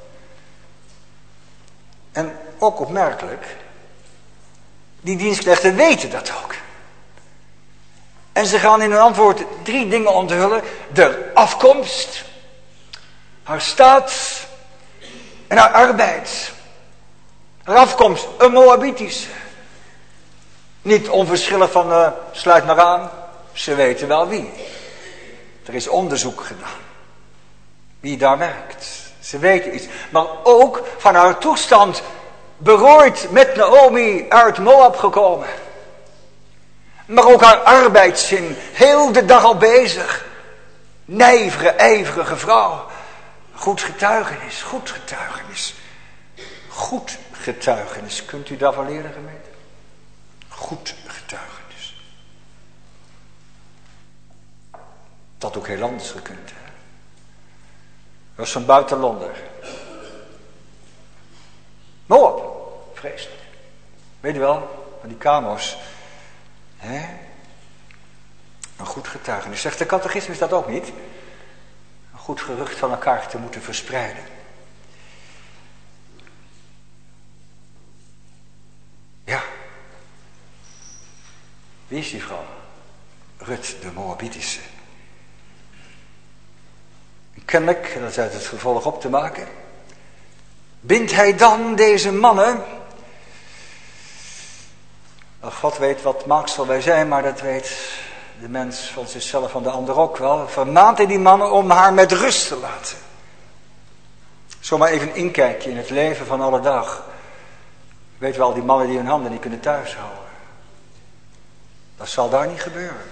En ook opmerkelijk, die dienstknechten weten dat ook. En ze gaan in hun antwoord 3 dingen onthullen. De afkomst, haar staat en haar arbeid. Haar afkomst, een Moabitische. Niet onverschillig van sluit maar aan, ze weten wel wie. Er is onderzoek gedaan. Wie daar werkt. Ze weten iets. Maar ook van haar toestand berooid met Naomi uit Moab gekomen. Maar ook haar arbeidszin. Heel de dag al bezig. Nijvere, ijverige vrouw. Goed getuigenis, goed getuigenis. Goed getuigenis. Kunt u daarvan leren, gemeente? goed getuigenis. Dat ook heel anders gekund. Hè? Dat was zo'n buitenlander. Moab, vreselijk. Weet je wel, van die Kamos. Hè? Een goed getuigenis. Zegt de catechismus dat ook niet? Een goed gerucht van elkaar te moeten verspreiden. Ja. Wie is die vrouw? Rut, de Moabitische. Kennelijk, dat is uit het vervolg op te maken, bindt hij dan deze mannen. God weet wat maaksel wij zijn, maar dat weet de mens van zichzelf, van de ander ook wel. Vermaant hij die mannen om haar met rust te laten. Zomaar even een inkijkje in het leven van alle dag. Weet wel, die mannen die hun handen niet kunnen thuishouden. Dat zal daar niet gebeuren.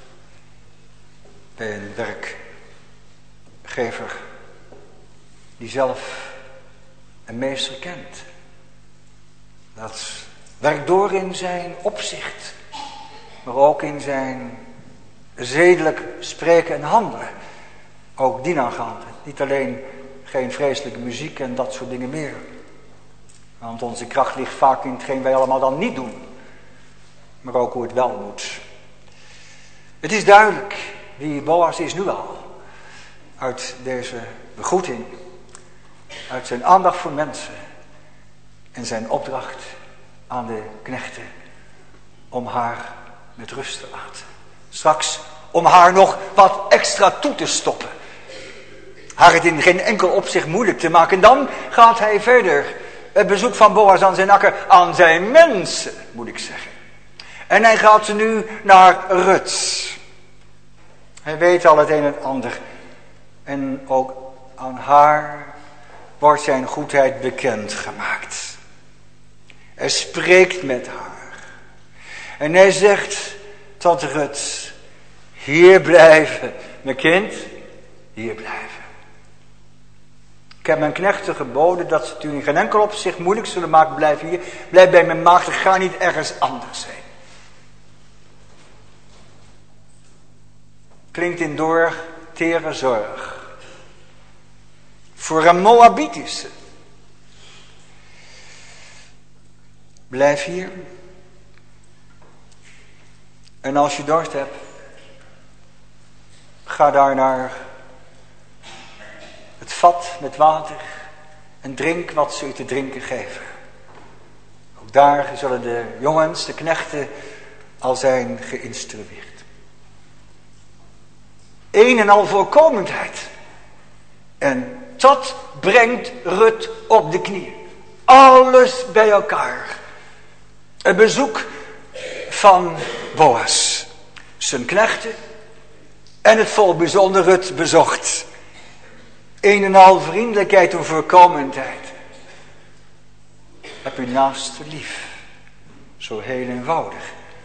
Bij een werkgever die zelf een meester kent. Dat werkt door in zijn opzicht. Maar ook in zijn zedelijk spreken en handelen. Ook dienaangaande. Niet alleen geen vreselijke muziek en dat soort dingen meer. Want onze kracht ligt vaak in hetgeen wij allemaal dan niet doen. Maar ook hoe het wel moet. Het is duidelijk wie Boas is nu al. Uit deze begroeting. Uit zijn aandacht voor mensen. En zijn opdracht aan de knechten. Om haar met rust te laten. Straks om haar nog wat extra toe te stoppen. Haar het in geen enkel opzicht moeilijk te maken. En dan gaat hij verder. Het bezoek van Boas aan zijn akker. Aan zijn mensen, moet ik zeggen. En hij gaat nu naar Rut. Hij weet al het een en het ander. En ook aan haar wordt zijn goedheid bekendgemaakt. Hij spreekt met haar. En hij zegt tot Rut. Hier blijven. Mijn kind, hier blijven. Ik heb mijn knechten geboden dat ze het u in geen enkel opzicht moeilijk zullen maken. Blijf hier. Blijf bij mijn maagd. Ga niet ergens anders heen. Klinkt in door tere zorg. Voor een Moabitische. Blijf hier. En als je dorst hebt. Ga daar naar het vat met water. En drink wat ze u te drinken geven. Ook daar zullen de jongens, de knechten, al zijn geïnstrueerd. Een en al voorkomendheid. En dat brengt Rut op de knieën. Alles bij elkaar. Een bezoek van Boas. Zijn knechten. En het volk bijzonder Rut bezocht. Een en al vriendelijkheid en voorkomendheid. Heb uw naaste lief. Zo heel eenvoudig.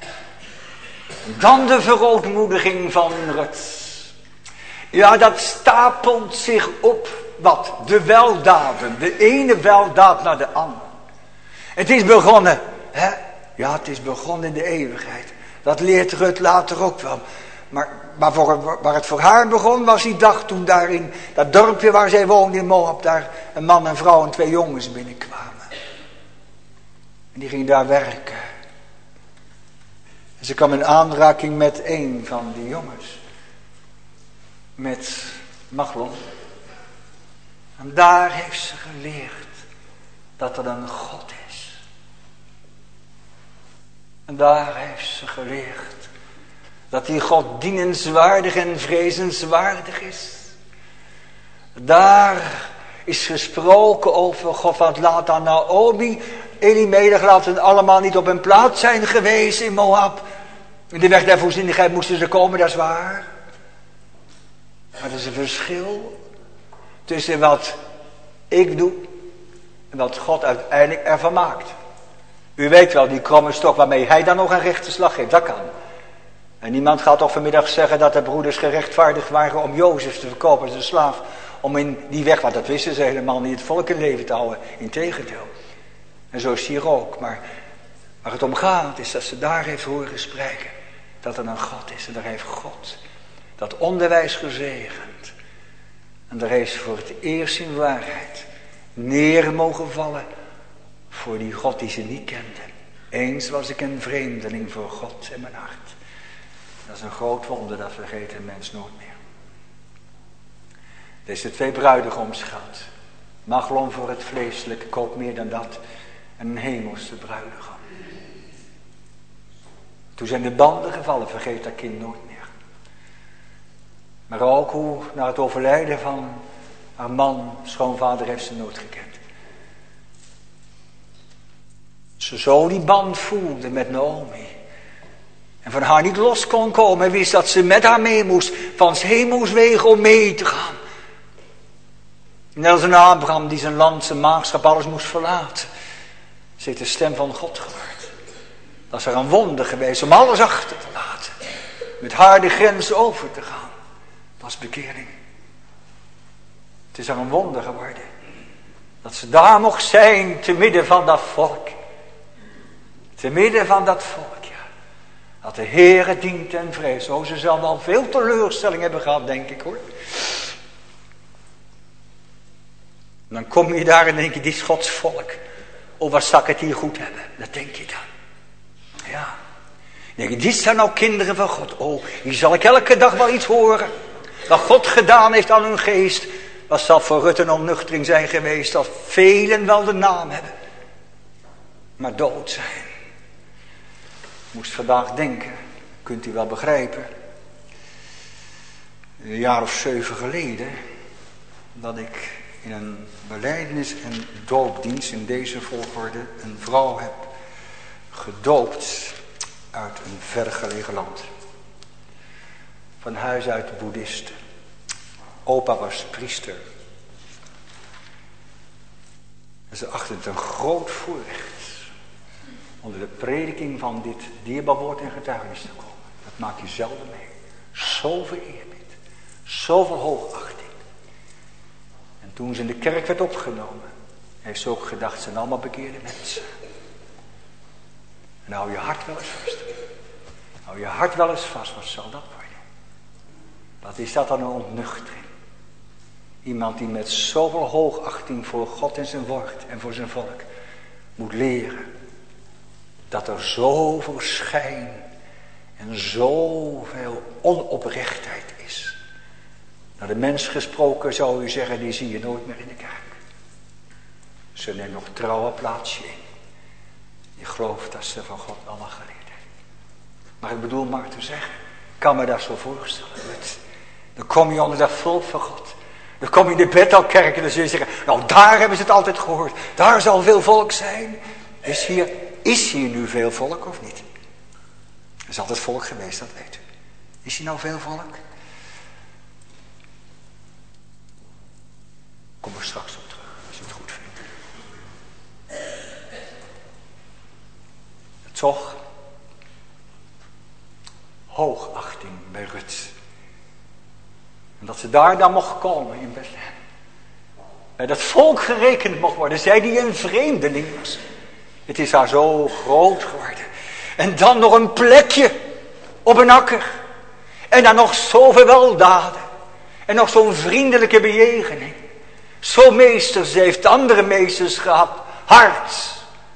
Dan de verootmoediging van Rut. Ja, dat stapelt zich op. Wat? De weldaden. De ene weldaad naar de andere. Het is begonnen. Hè? Ja, het is begonnen in de eeuwigheid. Dat leert Rut later ook wel. Maar waar het voor haar begon was die dag toen daar in dat dorpje waar zij woonde in Moab. Daar een man, een vrouw en 2 jongens binnenkwamen. En die ging daar werken. En ze kwam in aanraking met een van die jongens. Met Machlon. En daar heeft ze geleerd dat er een God is. En daar heeft ze geleerd dat die God dienenswaardig en vrezenswaardig is. Daar is gesproken over God, wat laat aan Naomi, Elimelech laten allemaal niet op hun plaats zijn geweest in Moab. In de weg der voorzienigheid moesten ze komen, dat is waar. Maar er is een verschil tussen wat ik doe en wat God uiteindelijk ervan maakt. U weet wel, die kromme stok waarmee hij dan nog een rechte slag geeft, dat kan. En niemand gaat toch vanmiddag zeggen dat de broeders gerechtvaardigd waren om Jozef te verkopen als een slaaf. Om in die weg, want dat wisten ze helemaal niet, het volk in leven te houden. Integendeel. En zo is hier ook. Maar Waar het om gaat is dat ze daar heeft horen spreken. Dat er een God is. En daar heeft God dat onderwijs gezegend. En daar heeft ze voor het eerst in waarheid neer mogen vallen voor die God die ze niet kende. Eens was ik een vreemdeling voor God in mijn hart. Dat is een groot wonder, dat vergeet een mens nooit meer. Deze twee bruidegoms gaat. Maglon voor het vleeselijke, koopt meer dan dat. Een hemelse bruidegom. Toen zijn de banden gevallen, vergeet dat kind nooit meer. Maar ook hoe na het overlijden van haar man, schoonvader, heeft ze nooit gekend. Ze zo die band voelde met Naomi. En van haar niet los kon komen. En wist dat ze met haar mee moest. Van 's hemels wegen om mee te gaan. Net als een Abraham die zijn land, zijn maagschap, alles moest verlaten. Ze heeft de stem van God gehoord. Dat is er een wonder geweest om alles achter te laten. Met haar de grens over te gaan. Dat is bekering. Het is er een wonder geworden. Dat ze daar mocht zijn te midden van dat volk. Te midden van dat volk, ja. Dat de Heere dient en vrees. Oh, ze zal wel veel teleurstelling hebben gehad, denk ik, hoor. En dan kom je daar en denk je, dit is Gods volk. Oh, wat zal ik het hier goed hebben. Dat denk je dan. Ja. Dan denk je, dit zijn nou kinderen van God. Oh, hier zal ik elke dag wel iets horen. Wat God gedaan heeft aan hun geest. Wat zal voor Rut een onnuchtering zijn geweest. Dat velen wel de naam hebben. Maar dood zijn. Moest vandaag denken. Kunt u wel begrijpen. Een jaar of 7 geleden. Dat ik in een belijdenis- en doopdienst in deze volgorde een vrouw heb gedoopt uit een vergelegen land. Van huis uit boeddhisten. Opa was priester. En ze achten het een groot voorrecht onder de prediking van dit dierbaar woord en getuigenis te komen. Dat maak je zelden mee. Zoveel eerbied. Zoveel hoogachting. En toen ze in de kerk werd opgenomen, heeft ze ook gedacht, ze zijn allemaal bekeerde mensen. En hou je hart wel eens vast. Hou je hart wel eens vast, wat zal dat worden? Wat is dat dan een ontnuchtering? Iemand die met zoveel hoogachting voor God en zijn woord en voor zijn volk moet leren. Dat er zoveel schijn en zoveel onoprechtheid is. Naar de mens gesproken zou u zeggen, die zie je nooit meer in de kerk. Ze neemt nog trouw een plaatsje in. Je gelooft dat ze van God allemaal geleerd heeft. Maar ik bedoel maar te zeggen, ik kan me dat zo voorstellen. Dan kom je onder dat volk van God. Dan kom je in de Bethelkerk en dan zul je zeggen, nou daar hebben ze het altijd gehoord. Daar zal veel volk zijn. Is hier nu veel volk of niet? Er is altijd volk geweest, dat weet u. Is hier nou veel volk? Kom er straks op terug, als je het goed vindt. Toch hoogachting bij Rut. En dat ze daar dan mocht komen in Bethlehem. Bij dat volk gerekend mocht worden. Zij die een vreemdeling was. Het is haar zo groot geworden. En dan nog een plekje op een akker. En dan nog zoveel weldaden. En nog zo'n vriendelijke bejegening. Zo meesters, ze heeft andere meesters gehad. Hard.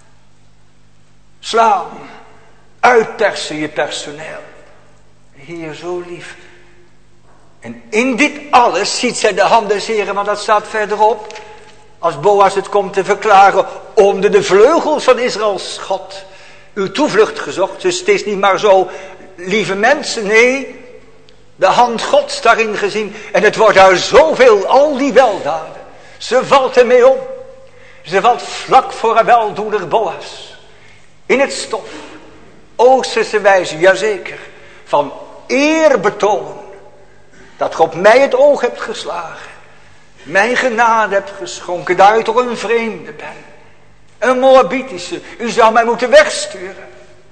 Slaan. Uitpersen je personeel. Hier zo lief. En in dit alles ziet zij de hand des Heren, want dat staat verderop. Als Boas het komt te verklaren, onder de vleugels van Israëls God uw toevlucht gezocht. Dus het is niet maar zo, lieve mensen, nee. De hand Gods daarin gezien. En het wordt haar zoveel, al die weldaden. Ze valt ermee om. Ze valt vlak voor haar weldoener Boas. In het stof. Oosterse wijze, jazeker. Van eerbetoon. Dat God mij het oog hebt geslagen. Mijn genade hebt geschonken. Daar u toch een vreemde ben. Een Moabitische. U zou mij moeten wegsturen.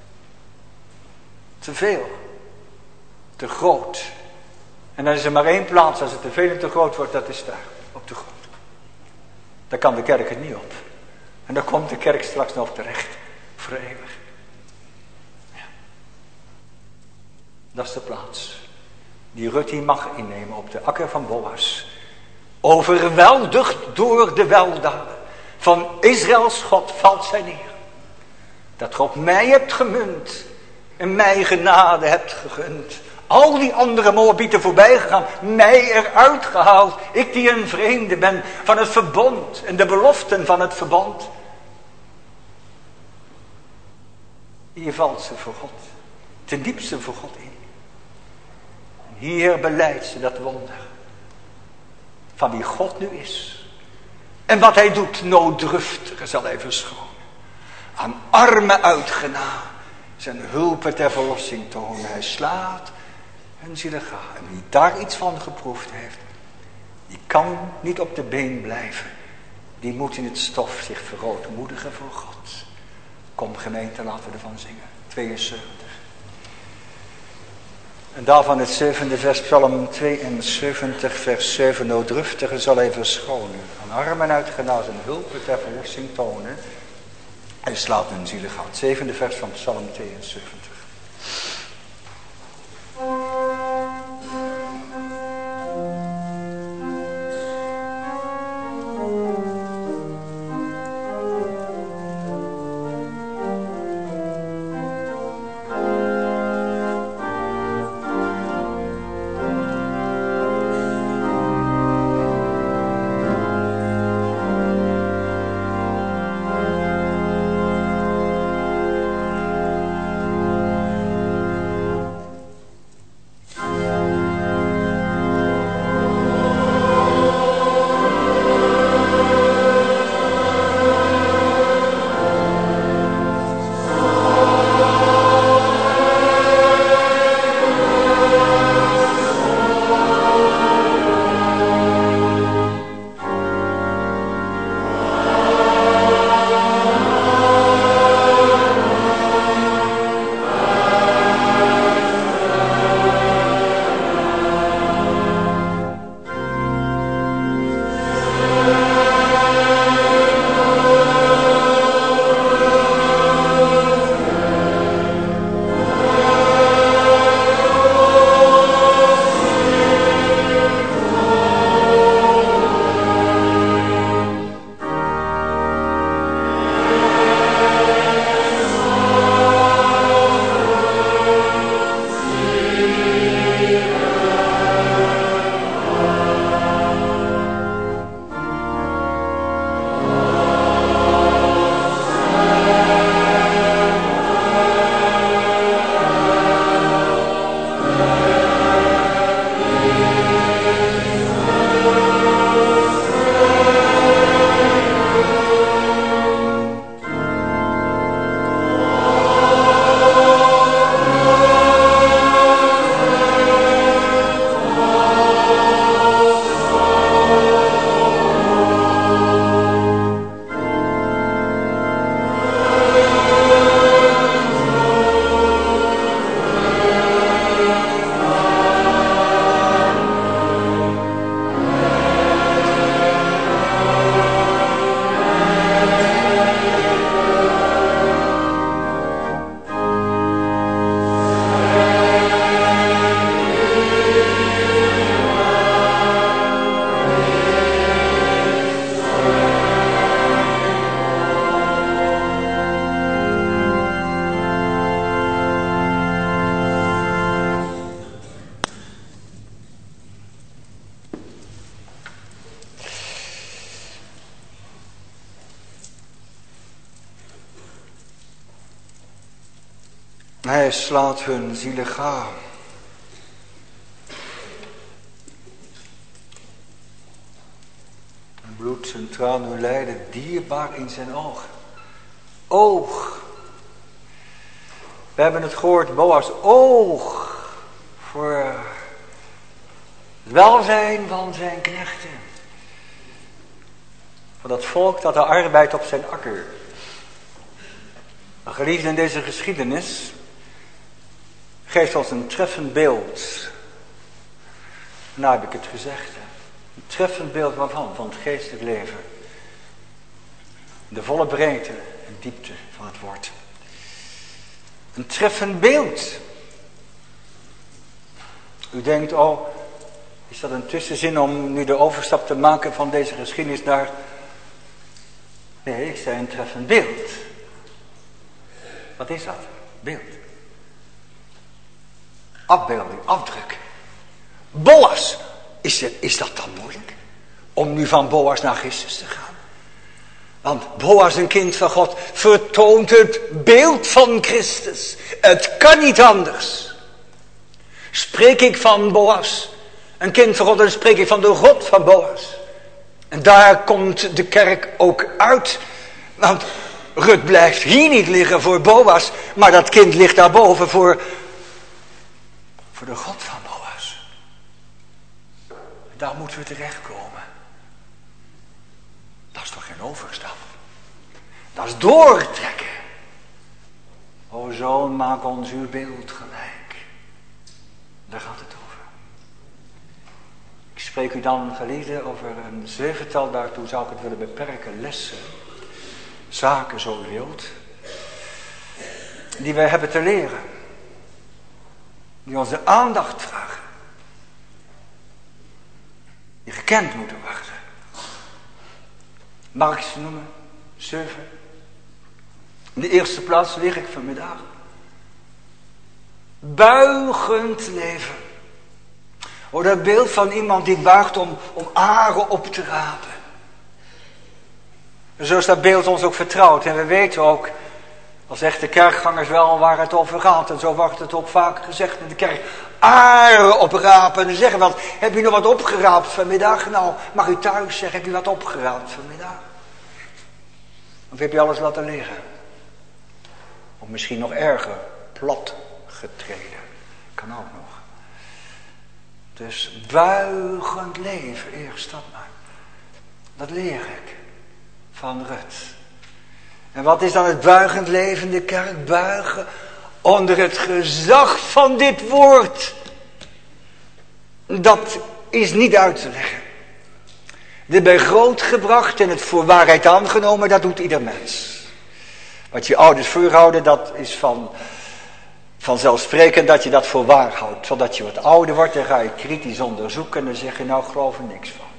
Te veel. Te groot. En dan is er maar één plaats. Als het te veel en te groot wordt. Dat is daar. Op de grond. Daar kan de kerk het niet op. En daar komt de kerk straks nog terecht. Voor eeuwig. Dat is de plaats die Ruth mag innemen op de akker van Boas. Overweldigd door de weldaden van Israëls God valt zij neer. Dat God mij hebt gemunt en mij genade hebt gegund. Al die andere Moabieten voorbij gegaan, mij eruit gehaald. Ik die een vreemde ben van het verbond en de beloften van het verbond. Hier valt ze voor God, ten diepste voor God in. En hier beleidt ze dat wonder van wie God nu is. En wat hij doet, nooddruftig zal hij verschonen. Aan armen uitgena, zijn hulpen ter verlossing tonen. Hij slaat hun zielen ga. En wie daar iets van geproefd heeft, die kan niet op de been blijven. Die moet in het stof zich verootmoedigen voor God. Kom gemeente, laten we ervan zingen. 72. En daarvan het 7e vers, Psalm 72, vers 7. Nooddruftige zal hij verschonen. Aan armen uitgena zijn hulpen ter verlossing tonen. Hij slaat hun zielen gaat. 7e vers van Psalm 72. Hij slaat hun zielen ga. En bloed, zijn traan, hun lijden, dierbaar in zijn oog. Oog. We hebben het gehoord, Boas, oog voor het welzijn van zijn knechten. Van dat volk dat de arbeid op zijn akker. Geliefd in deze geschiedenis geeft ons een treffend beeld. Nou heb ik het gezegd. Hè? Een treffend beeld waarvan? Van het geestelijk leven. De volle breedte en diepte van het woord. Een treffend beeld. U denkt, oh, is dat een tussenzin om nu de overstap te maken van deze geschiedenis naar... Nee, ik zei een treffend beeld. Wat is dat? Beeld. Afbeelding, afdruk. Boas. Is dat dan moeilijk? Om nu van Boas naar Christus te gaan? Want Boas, een kind van God, vertoont het beeld van Christus. Het kan niet anders. Spreek ik van Boas, een kind van God, dan spreek ik van de God van Boas. En daar komt de kerk ook uit. Want Rut blijft hier niet liggen voor Boas, maar dat kind ligt daarboven voor de God van Boas. Daar moeten we terechtkomen. Dat is toch geen overstap? Dat is doortrekken. O zoon, maak ons uw beeld gelijk. Daar gaat het over. Ik spreek u dan, geliefden, over een 7-tal. Daartoe zou ik het willen beperken. Lessen, zaken, zo u wilt, die wij hebben te leren. Die onze aandacht vragen. Die gekend moeten worden. Mag ik ze noemen? 7. In de eerste plaats leer ik vanmiddag. Buigend leven. Oh, dat beeld van iemand die buigt om aren op te rapen. Zo is dat beeld ons ook vertrouwd. En we weten ook, als echte kerkgangers wel waar het over gaat. En zo wordt het ook vaak gezegd in de kerk. Aren oprapen. En zeggen wat, heb je nog wat opgeraapt vanmiddag? Nou, mag u thuis zeggen, heb je wat opgeraapt vanmiddag? Of heb je alles laten liggen? Of misschien nog erger, plat getreden. Kan ook nog. Dus buigend leven, eerst dat maar. Dat leer ik van Rut. En wat is dan het buigend leven in de kerk? Buigen onder het gezag van dit woord. Dat is niet uit te leggen. Dit bij groot gebracht en het voor waarheid aangenomen, dat doet ieder mens. Wat je ouders voorhouden, dat is vanzelfsprekend dat je dat voor waar houdt. Zodat je wat ouder wordt, dan ga je kritisch onderzoeken en dan zeg je, nou, geloof er niks van.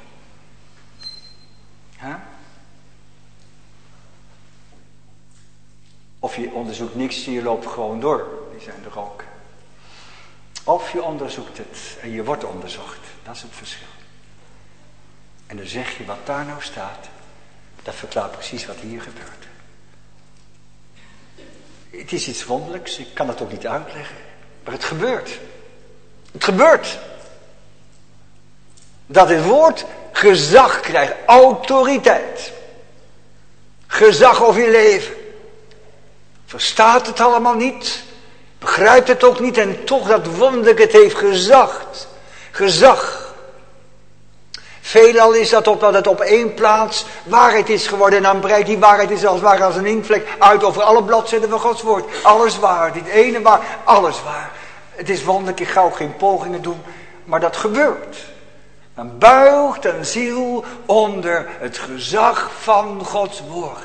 Huh? Of je onderzoekt niks en je loopt gewoon door. Die zijn er ook. Of je onderzoekt het en je wordt onderzocht. Dat is het verschil. En dan zeg je wat daar nou staat. Dat verklaart precies wat hier gebeurt. Het is iets wonderlijks. Ik kan het ook niet uitleggen. Maar het gebeurt. Het gebeurt. Dat het woord gezag krijgt. Autoriteit. Gezag over je leven. Verstaat het allemaal niet. Begrijpt het ook niet. En toch dat wonderlijk, het heeft gezag. Gezag. Veelal is dat omdat het op één plaats waarheid is geworden. En dan breidt die waarheid is als het ware als een inktvlek uit over alle bladzijden van Gods woord. Alles waar. Dit ene waar. Alles waar. Het is wonderlijk. Ik ga ook geen pogingen doen. Maar dat gebeurt. Dan buigt een ziel onder het gezag van Gods woord.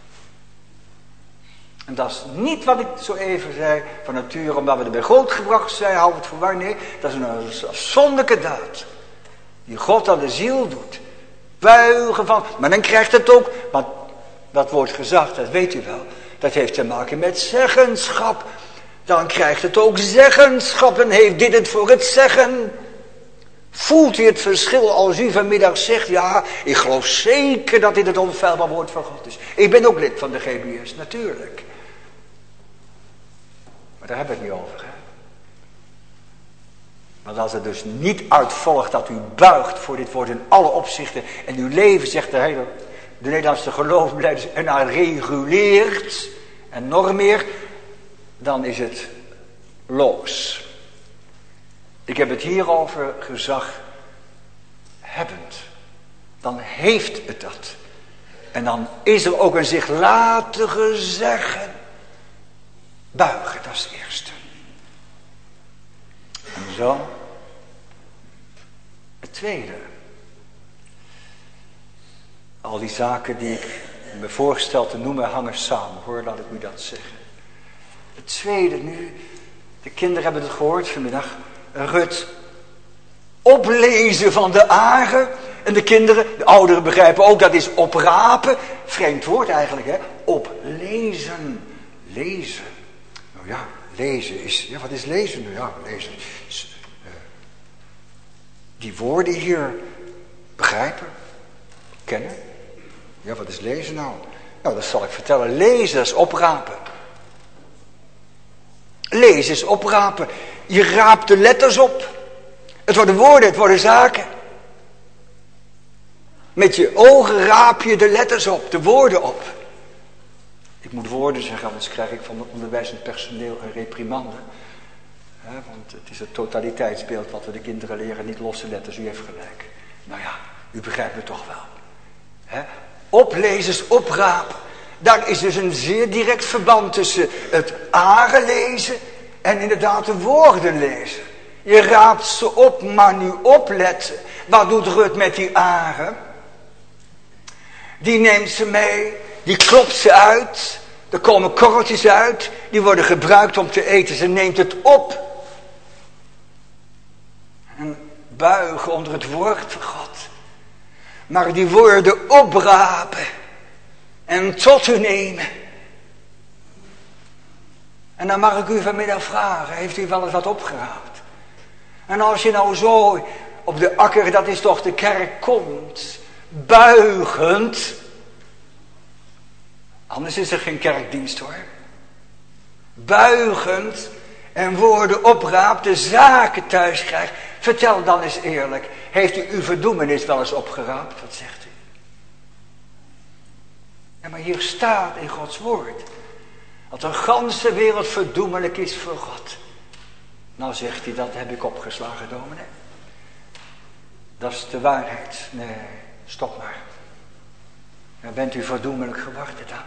En dat is niet wat ik zo even zei van nature, omdat we er bij groot gebracht zijn, hou het voor waar. Nee, dat is een afzonderlijke daad. Die God aan de ziel doet. Buigen van. Maar dan krijgt het ook, want dat woord gezag, dat weet u wel. Dat heeft te maken met zeggenschap. Dan krijgt het ook zeggenschap en heeft dit het voor het zeggen. Voelt u het verschil als u vanmiddag zegt, ja, ik geloof zeker dat dit het onfeilbaar woord van God is. Ik ben ook lid van de GBS, natuurlijk. Maar daar hebben we het niet over, hè. Want als het dus niet uitvolgt dat u buigt voor dit woord in alle opzichten en uw leven, zegt de Nederlandse geloofsbelijdenis, en reguleert en normeert, dan is het loos. Ik heb het hier over gezag hebbend. Dan heeft het dat. En dan is er ook een zich laten gezeggen. Buigen, dat is het eerste. En zo. Het tweede. Al die zaken die ik me voorstel te noemen hangen samen, hoor, laat ik u dat zeggen. Het tweede nu. De kinderen hebben het gehoord vanmiddag. Rut oplezen van de aren. En de kinderen, de ouderen begrijpen ook, dat is oprapen. Vreemd woord eigenlijk, hè. Oplezen. Lezen. Nou ja, lezen is, ja, wat is lezen? Nou ja, lezen is, die woorden hier begrijpen, kennen. Ja, wat is lezen nou? Nou, dat zal ik vertellen. Lezen is oprapen. Lezen is oprapen. Je raapt de letters op. Het worden woorden, het worden zaken. Met je ogen raap je de letters op, de woorden op. Ik moet woorden zeggen, anders krijg ik van het onderwijzend personeel een reprimande. Want het is het totaliteitsbeeld wat we de kinderen leren, niet losse letters, u heeft gelijk. Nou ja, u begrijpt het toch wel. Oplezen is oprapen. Daar is dus een zeer direct verband tussen het aren lezen en inderdaad de woorden lezen. Je raapt ze op, maar nu opletten. Wat doet Rut met die aren? Die neemt ze mee, die klopt ze uit. Er komen korreltjes uit, die worden gebruikt om te eten. Ze neemt het op. En buigen onder het woord van God. Maar die woorden oprapen. En tot u nemen. En dan mag ik u vanmiddag vragen, heeft u wel eens wat opgeraapt? En als je nou zo op de akker, dat is toch de kerk, komt, buigend. Anders is er geen kerkdienst hoor. Buigend en woorden opraapt, de zaken thuis krijgt. Vertel dan eens eerlijk, heeft u uw verdoemenis wel eens opgeraapt? Wat zegt u? Ja, maar hier staat in Gods woord dat de ganse wereld verdoemelijk is voor God. Nou zegt hij, dat heb ik opgeslagen, dominee. Dat is de waarheid. Nee, stop maar. Dan bent u verdoemelijk geworden dan.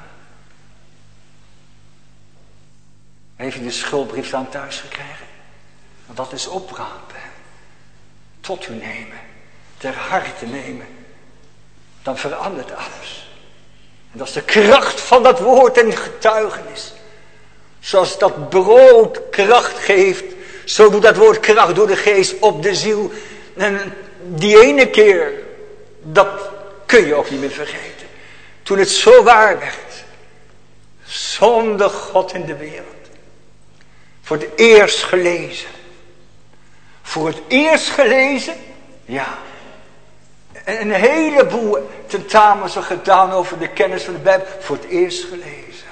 Heeft u de schuldbrief dan thuis gekregen? Want dat is oprapen. Tot u nemen. Ter harte nemen. Dan verandert alles. En dat is de kracht van dat woord en getuigenis. Zoals dat brood kracht geeft, zo doet dat woord kracht door de geest op de ziel. En die ene keer, dat kun je ook niet meer vergeten. Toen het zo waar werd. Zonder God in de wereld. Voor het eerst gelezen. Voor het eerst gelezen? Ja. En een heleboel tentamens gedaan over de kennis van de Bijbel. Voor het eerst gelezen.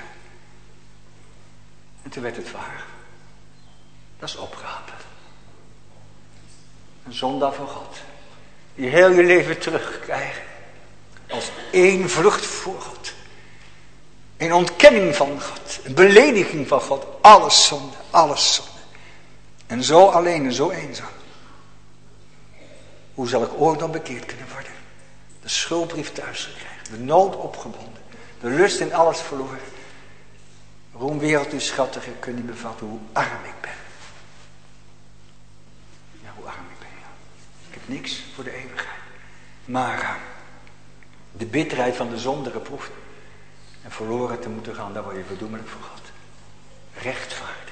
En toen werd het waar. Dat is oprapen. Een zondaar voor God. Die heel je leven terugkrijgen. Als één vlucht voor God. Een ontkenning van God. Een belediging van God. Alles zonde. Alles zonde. En zo alleen en zo eenzaam. Hoe zal ik ooit dan bekeerd kunnen worden? De schuldbrief thuis gekregen. De nood opgebonden. De lust in alles verloren. Roem wereld uw schattige, kun je bevatten hoe arm ik ben. Ja, hoe arm ik ben. Ja. Ik heb niks voor de eeuwigheid. Maar de bitterheid van de zonde geproefd. En verloren te moeten gaan, daar word je verdoemelijk voor God. Rechtvaardig.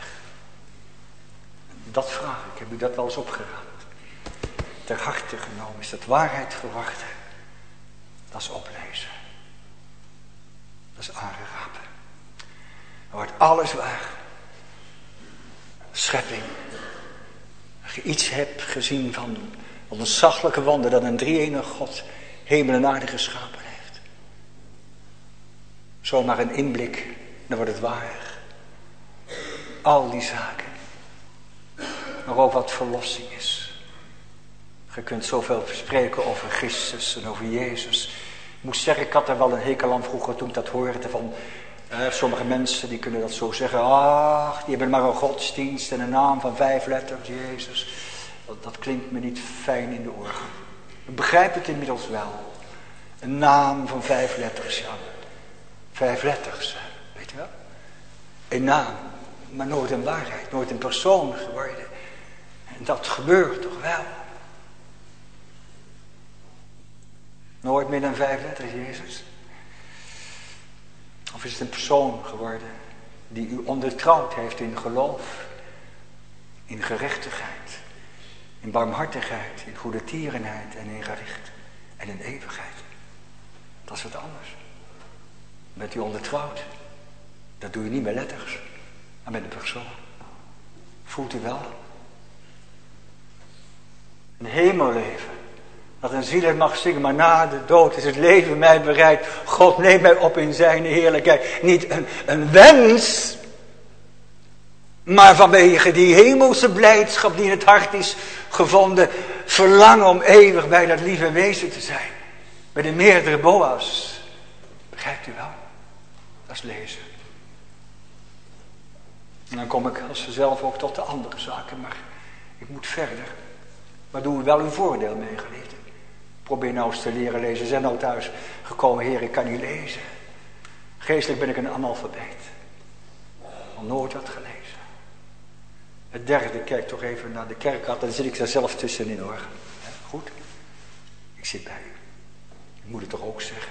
Dat vraag ik. Heb u dat wel eens opgeraapt? Ter harte genomen is dat waarheid geworden. Dat is oplezen. Dat is aanrapen. Dan wordt alles waar. Schepping. Als je iets hebt gezien van een ontzaglijke wonder dat een drie-enige God hemel en aarde geschapen heeft. Zomaar een inblik, dan wordt het waar. Al die zaken. Maar ook wat verlossing is. Je kunt zoveel spreken over Christus en over Jezus. Ik moet zeggen, ik had er wel een hekel aan vroeger toen ik dat hoorde van sommige mensen die kunnen dat zo zeggen. Ach, die hebben maar een godsdienst en een naam van 5 letters, Jezus. Dat klinkt me niet fijn in de oren. Ik begrijp het inmiddels wel. Een naam van 5 letters, ja. 5 letters, weet je wel. Een naam, maar nooit een waarheid, nooit een persoon geworden. En dat gebeurt toch wel. Nooit meer dan 5 letters, Jezus. Of is het een persoon geworden die u ondertrouwd heeft in geloof, in gerechtigheid, In barmhartigheid, in goede tierenheid en in gericht. En in eeuwigheid. Dat is wat anders. Bent u ondertrouwd? Dat doe je niet met letters, maar met een persoon. Voelt u wel? Een hemelleven. Dat een ziel het mag zingen, maar na de dood is het leven mij bereid. God neemt mij op in zijn heerlijkheid. Niet een wens, maar vanwege die hemelse blijdschap die in het hart is gevonden. Verlangen om eeuwig bij dat lieve wezen te zijn. Bij de meerdere Boas. Begrijpt u wel? Dat is lezen. En dan kom ik als vanzelf ook tot de andere zaken. Maar ik moet verder. Maar doe wel uw voordeel mee, geliefde. Probeer nou eens te leren lezen. Zijn nou thuis gekomen, Heer, ik kan niet lezen. Geestelijk ben ik een analfabeet. Al nooit wat gelezen. Het derde, kijk toch even naar de kerkraad. Dan zit ik daar zelf tussenin, hoor. Goed? Ik zit bij u. Ik moet het toch ook zeggen.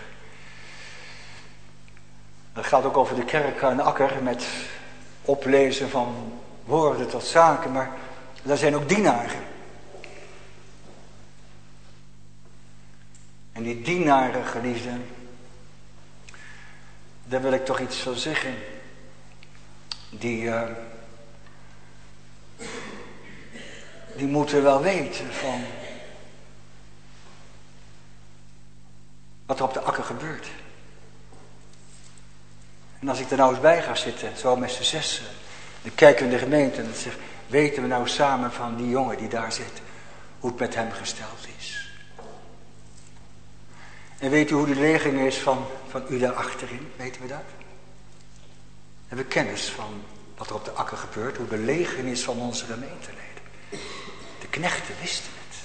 Het gaat ook over de kerk aan Akker met oplezen van woorden tot zaken. Maar daar zijn ook dienaren. En die dienaren, geliefden, daar wil ik toch iets van zeggen. Die moeten wel weten van wat er op de akker gebeurt. En als ik er nou eens bij ga zitten, zo met z'n zessen, dan kijken we in de gemeente en dan zeg, weten we nou samen van die jongen die daar zit, hoe het met hem gesteld is. En weet u hoe de legerling is van u daar achterin? Weten we dat? Hebben we kennis van wat er op de akker gebeurt? Hoe de legerling is van onze gemeenteleden? De knechten wisten het.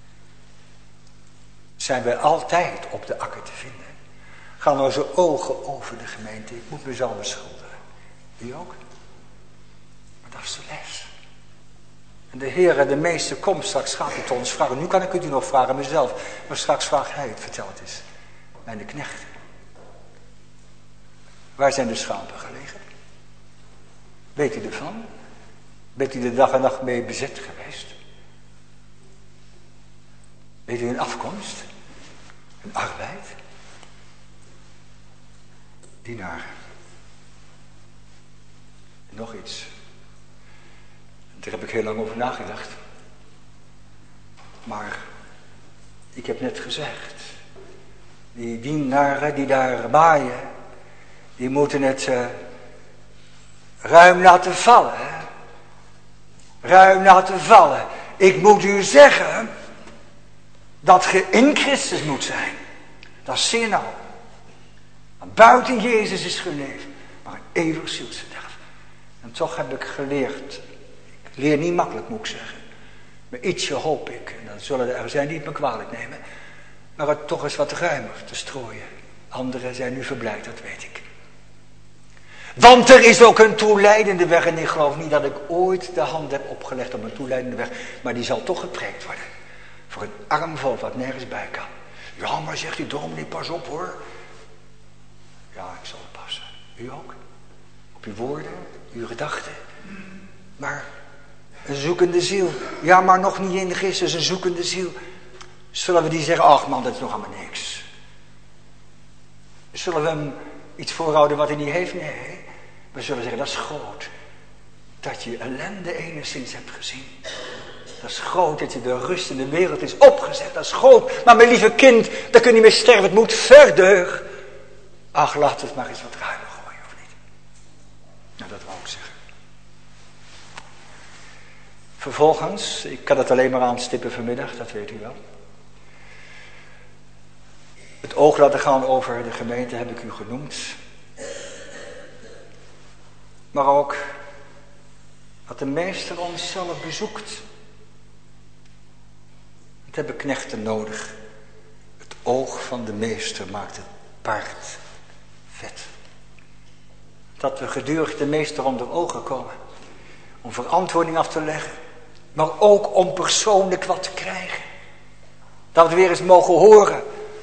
Zijn wij altijd op de akker te vinden? Gaan onze ogen over de gemeente? Ik moet mezelf beschuldigen. U ook? Maar dat is de les. En de Heer, de meester, komt straks, gaat het ons vragen. Nu kan ik het u nog vragen, mezelf. Maar straks vraagt hij het, vertel het eens. Mijn de knechten. Waar zijn de schapen gelegen? Weet u ervan? Bent u de dag en nacht mee bezet geweest? Weet u hun afkomst? Hun arbeid? Dienaren. En nog iets. Daar heb ik heel lang over nagedacht. Maar ik heb net gezegd. Die dienaren die daar baaien. Die moeten het ruim laten vallen. Hè? Ruim laten vallen. Ik moet u zeggen. Dat ge in Christus moet zijn. Dat is zeer nauw. Want buiten Jezus is geen leven. Maar een eeuwig zielsverderf. En toch heb ik geleerd. Ik leer niet makkelijk, moet ik zeggen. Maar ietsje hoop ik. En dan zullen er zijn die het me kwalijk nemen. Maar het toch eens wat ruimer te strooien. Anderen zijn nu verblijd, dat weet ik. Want er is ook een toeleidende weg. En ik geloof niet dat ik ooit de hand heb opgelegd op een toeleidende weg. Maar die zal toch gepreekt worden. Voor een arm volk wat nergens bij kan. Ja, maar zegt die dominee, pas op hoor. Ja, ik zal oppassen. U ook? Op uw woorden, uw gedachten. Maar een zoekende ziel. Ja, maar nog niet in Christus, een zoekende ziel. Zullen we die zeggen, ach man, dat is nog allemaal niks. Zullen we hem iets voorhouden wat hij niet heeft? Nee. We zullen zeggen, dat is groot. Dat je ellende enigszins hebt gezien. Dat is groot dat je de rust in de wereld is opgezet. Dat is groot. Maar mijn lieve kind, daar kun je niet meer sterven. Het moet verder. Ach, laten we het maar eens wat ruimer gooien, of niet? Nou, dat wou ik zeggen. Vervolgens, ik kan het alleen maar aanstippen vanmiddag, dat weet u wel. Het oog laten gaan over de gemeente heb ik u genoemd. Maar ook dat de meester ons zelf bezoekt. Dat hebben knechten nodig. Het oog van de meester maakt het paard vet. Dat we gedurig de meester onder ogen komen. Om verantwoording af te leggen. Maar ook om persoonlijk wat te krijgen. Dat we weer eens mogen horen.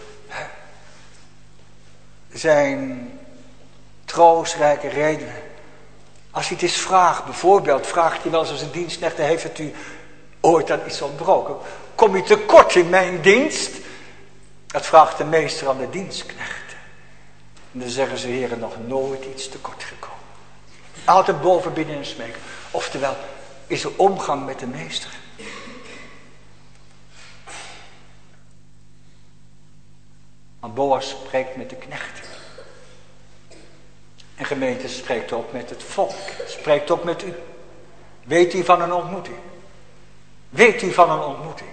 Zijn troostrijke redenen. Als hij het eens vraagt, bijvoorbeeld vraagt hij wel zoals een dienstknecht, heeft het u ooit aan iets ontbroken? Kom je tekort in mijn dienst? Dat vraagt de meester aan de dienstknechten. En dan zeggen ze, Heere, nog nooit iets tekort gekomen. Altijd boven binnen en smeken. Oftewel, is er omgang met de meester. Want Boas spreekt met de knechten. En gemeente spreekt ook met het volk. Spreekt ook met u. Weet u van een ontmoeting? Weet u van een ontmoeting?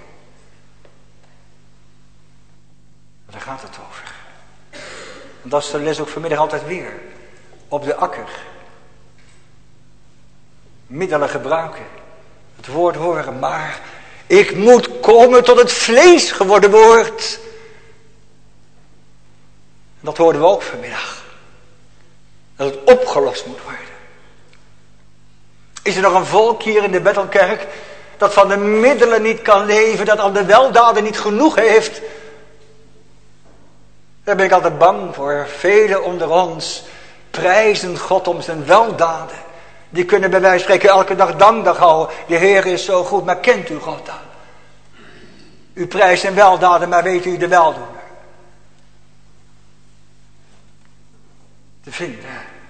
Daar gaat het over. En dat is de les ook vanmiddag altijd weer. Op de akker. Middelen gebruiken. Het woord horen. Maar ik moet komen tot het vlees geworden woord. En dat hoorden we ook vanmiddag. Dat het opgelost moet worden. Is er nog een volk hier in de Bethelkerk dat van de middelen niet kan leven, dat aan de weldaden niet genoeg heeft? Daar ben ik altijd bang voor. Velen onder ons prijzen God om zijn weldaden. Die kunnen bij wijze van spreken elke dag dankdag houden. De Heer is zo goed, maar kent u God dan? U prijst zijn weldaden, maar weet u de weldoener te vinden?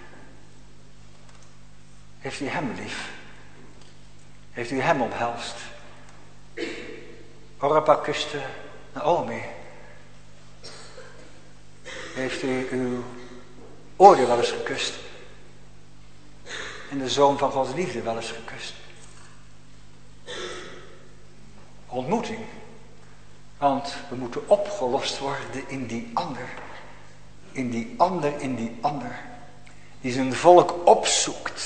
Heeft u hem lief? Heeft u hem omhelst? Orpa kuste Naomi. Heeft u uw oordeel wel eens gekust? En de zoon van Gods liefde wel eens gekust? Ontmoeting. Want we moeten opgelost worden in die ander. In die ander, in die ander. Die zijn volk opzoekt.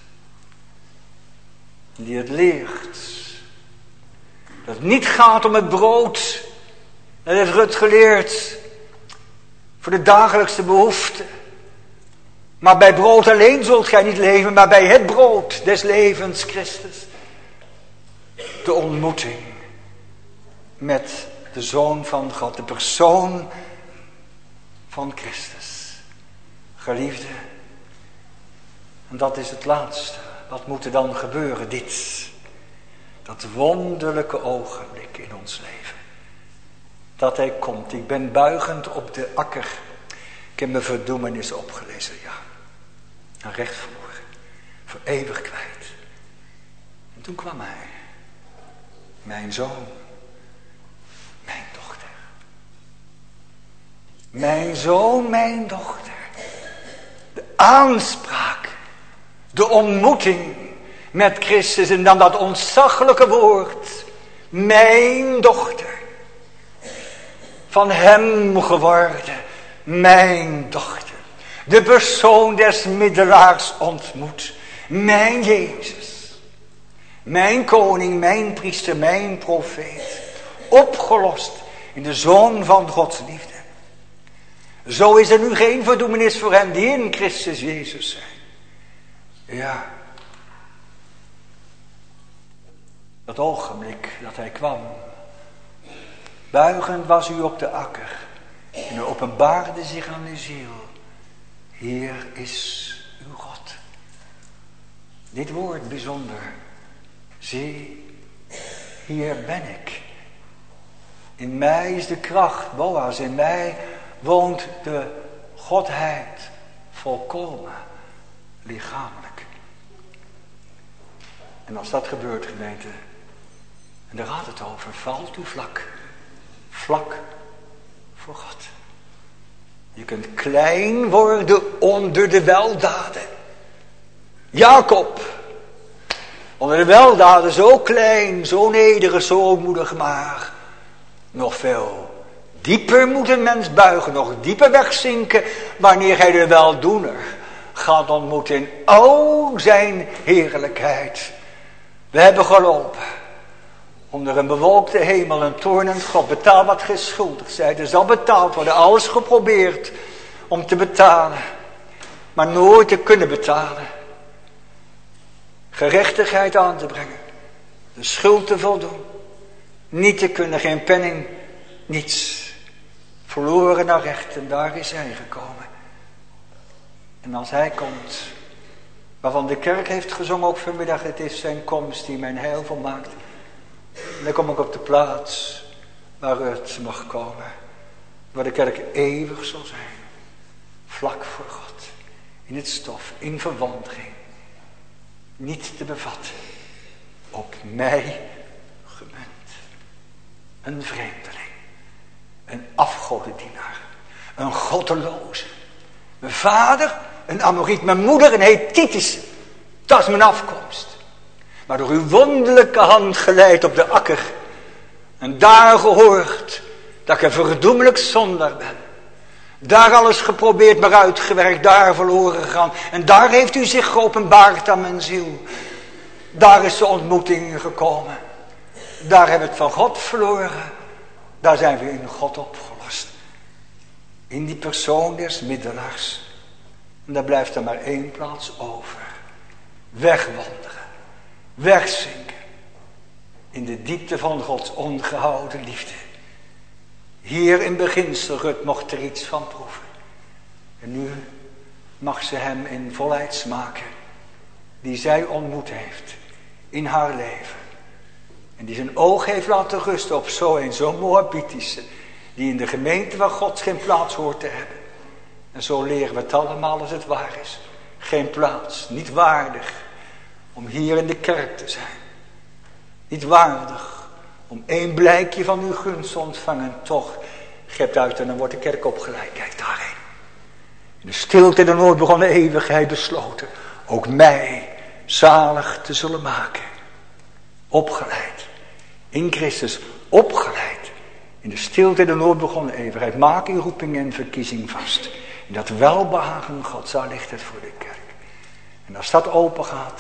Die het leert. Dat het niet gaat om het brood. Dat heeft Rut geleerd. Voor de dagelijkse behoeften. Maar bij brood alleen zult gij niet leven. Maar bij het brood des levens Christus. De ontmoeting. Met de Zoon van God. De persoon van Christus. Geliefde. En dat is het laatste. Wat moet er dan gebeuren? Dit. Dat wonderlijke ogenblik in ons leven. Dat hij komt. Ik ben buigend op de akker. Ik heb mijn verdoemenis opgelezen. Ja. Een recht verloren. Voor eeuwig kwijt. En toen kwam hij. Mijn zoon. Mijn dochter. Mijn zoon, mijn dochter. De aanspraak. De ontmoeting met Christus en dan dat ontzaglijke woord. Mijn dochter. Van hem geworden. Mijn dochter. De persoon des middelaars ontmoet. Mijn Jezus. Mijn koning, mijn priester, mijn profeet. Opgelost in de Zoon van Gods liefde. Zo is er nu geen verdoemenis voor hen die in Christus Jezus zijn. Ja. Dat ogenblik dat hij kwam. Buigend was u op de akker. En er openbaarde zich aan uw ziel. Hier is uw God. Dit woord bijzonder. Zie, hier ben ik. In mij is de kracht, Boas. In mij woont de Godheid volkomen lichamelijk. En als dat gebeurt, gemeente, en daar gaat het over, valt u vlak. Vlak voor God. Je kunt klein worden onder de weldaden. Jacob, onder de weldaden, zo klein, zo nederig, zo ootmoedig, maar nog veel dieper moet een mens buigen, nog dieper wegzinken, wanneer hij de weldoener gaat ontmoeten in al zijn heerlijkheid. We hebben gelopen onder een bewolkte hemel, een toornend God. Betaal wat gij schuldig zijt. Er zal betaald worden. Alles geprobeerd om te betalen. Maar nooit te kunnen betalen. Gerechtigheid aan te brengen. De schuld te voldoen. Niet te kunnen, geen penning, niets. Verloren naar recht. En daar is hij gekomen. En als hij komt, waarvan de kerk heeft gezongen ook vanmiddag, het is zijn komst die mijn heil volmaakt. En dan kom ik op de plaats waaruit mag komen. Waar de kerk eeuwig zal zijn. Vlak voor God. In het stof. In verwondering. Niet te bevatten. Op mij gemunt. Een vreemdeling. Een afgodendienaar. Een goddeloze. Mijn vader, een Amoriet. Mijn moeder, een Hethitische. Dat is mijn afkomst. Maar door uw wonderlijke hand geleid op de akker. En daar gehoord dat ik een verdoemelijk zondaar ben. Daar alles geprobeerd, maar uitgewerkt. Daar verloren gegaan. En daar heeft u zich geopenbaard aan mijn ziel. Daar is de ontmoeting gekomen. Daar hebben we het van God verloren. Daar zijn we in God opgelost. In die persoon des middelaars. En daar blijft er maar één plaats over. Wegwandelen. Wegzinken. In de diepte van Gods ongehouden liefde. Hier in beginsel, Rut mocht er iets van proeven. En nu mag ze hem in volheid smaken. Die zij ontmoet heeft. In haar leven. En die zijn oog heeft laten rusten op zo'n Moabitische. Die in de gemeente van God geen plaats hoort te hebben. En zo leren we het allemaal als het waar is. Geen plaats, niet waardig om hier in de kerk te zijn. Niet waardig om één blijkje van uw gunst te ontvangen. Toch, geeft uit en dan wordt de kerk opgeleid. Kijk daarheen. In de stilte en de nooit begonnen eeuwigheid besloten. Ook mij zalig te zullen maken. Opgeleid. In Christus opgeleid. In de stilte en de nooit begonnen eeuwigheid. Maak uw roeping en verkiezing vast. In dat welbehagen God, daar ligt het voor de kerk. En als dat open gaat,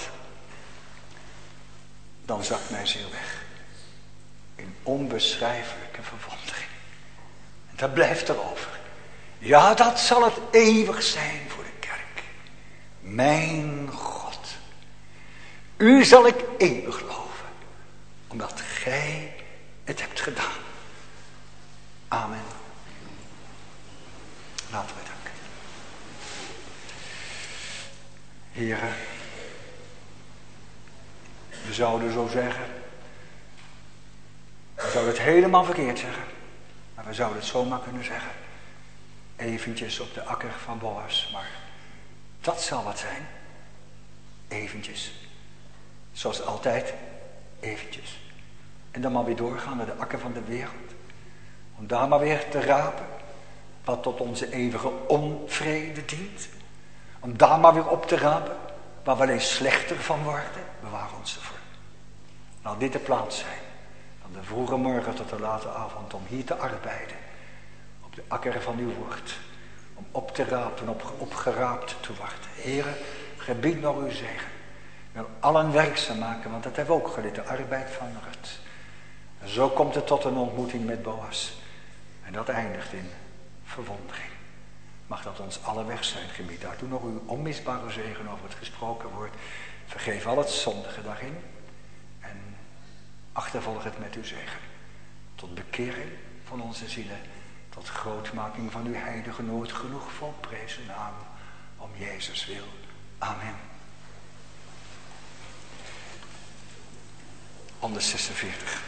dan zakt mijn ziel weg. In onbeschrijfelijke verwondering. En dat blijft er over. Ja, dat zal het eeuwig zijn voor de kerk. Mijn God. U zal ik eeuwig loven. Omdat gij het hebt gedaan. Amen. Laten we danken. Heren. We zouden zo zeggen. We zouden het helemaal verkeerd zeggen. Maar we zouden het zomaar kunnen zeggen. Eventjes op de akker van Boas. Maar dat zal wat zijn. Eventjes. Zoals altijd. Eventjes. En dan maar weer doorgaan naar de akker van de wereld. Om daar maar weer te rapen. Wat tot onze eeuwige onvrede dient. Om daar maar weer op te rapen. Waar we alleen slechter van worden. Bewaar ons ervoor. Laat dit de plaats zijn. Van de vroege morgen tot de late avond. Om hier te arbeiden. Op de akker van uw woord. Om op te rapen, opgeraapt te worden. Heere, gebied nog uw zegen. Wil allen werkzaam maken. Want dat hebben we ook geleerd. De arbeid van Rut. En zo komt het tot een ontmoeting met Boas. En dat eindigt in verwondering. Mag dat ons alle weg zijn, gebied. Daartoe nog uw onmisbare zegen over het gesproken woord. Vergeef al het zondige daarin. En achtervolg het met uw zegen. Tot bekering van onze zielen. Tot grootmaking van uw heilige nooit genoeg volprezen naam. Om Jezus wil. Amen. 146.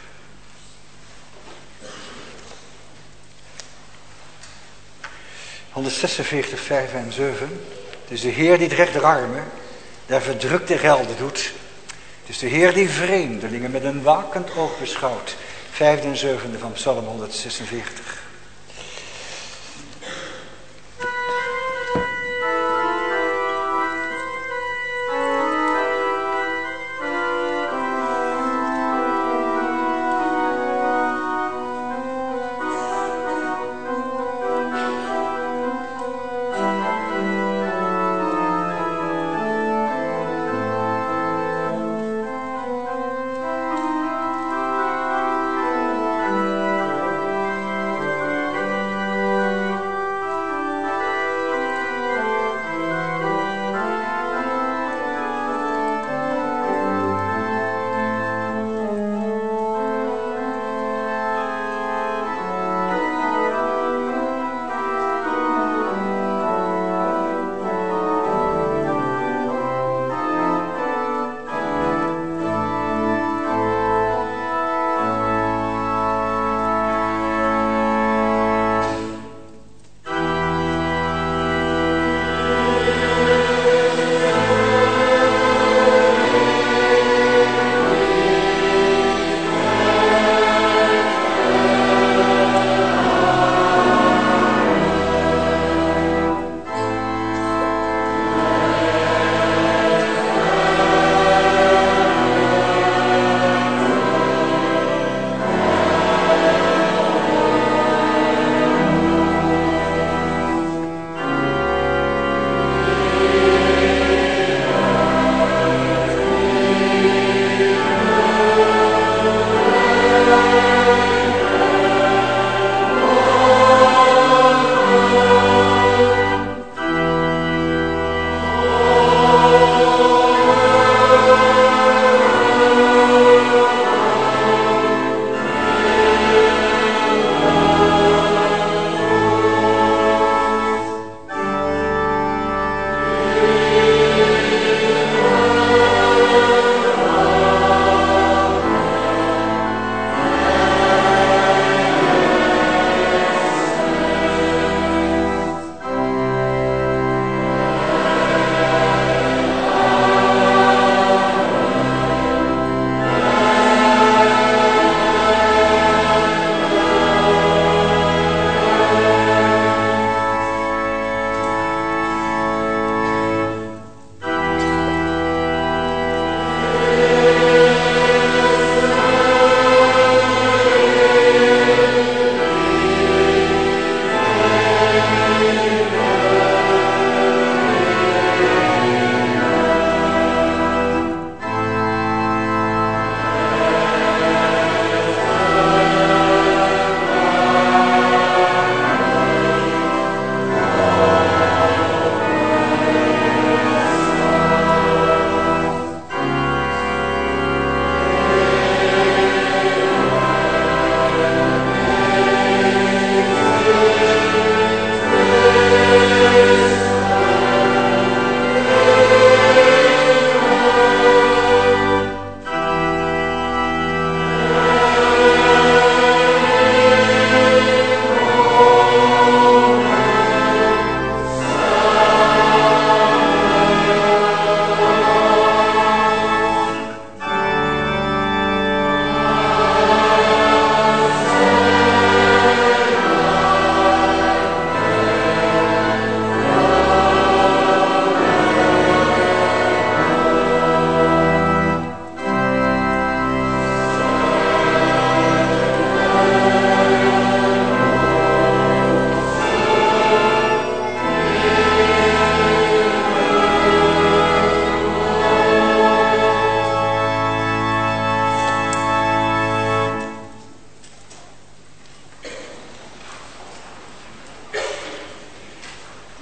(146, 5 en 7). Het is de Heer die het rechterarme, der verdrukte gelden doet. Het is de Heer die vreemdelingen met een wakend oog beschouwt. 5e en 7e van Psalm 146.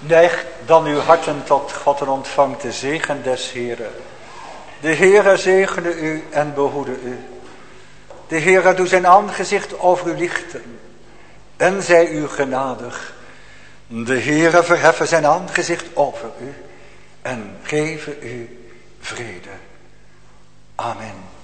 Neigt dan uw harten tot God en ontvangt de zegen des Heeren. De Heere zegene u en behoede u. De Heere doet zijn aangezicht over u lichten en zij u genadig. De Heere verheffen zijn aangezicht over u en geven u vrede. Amen.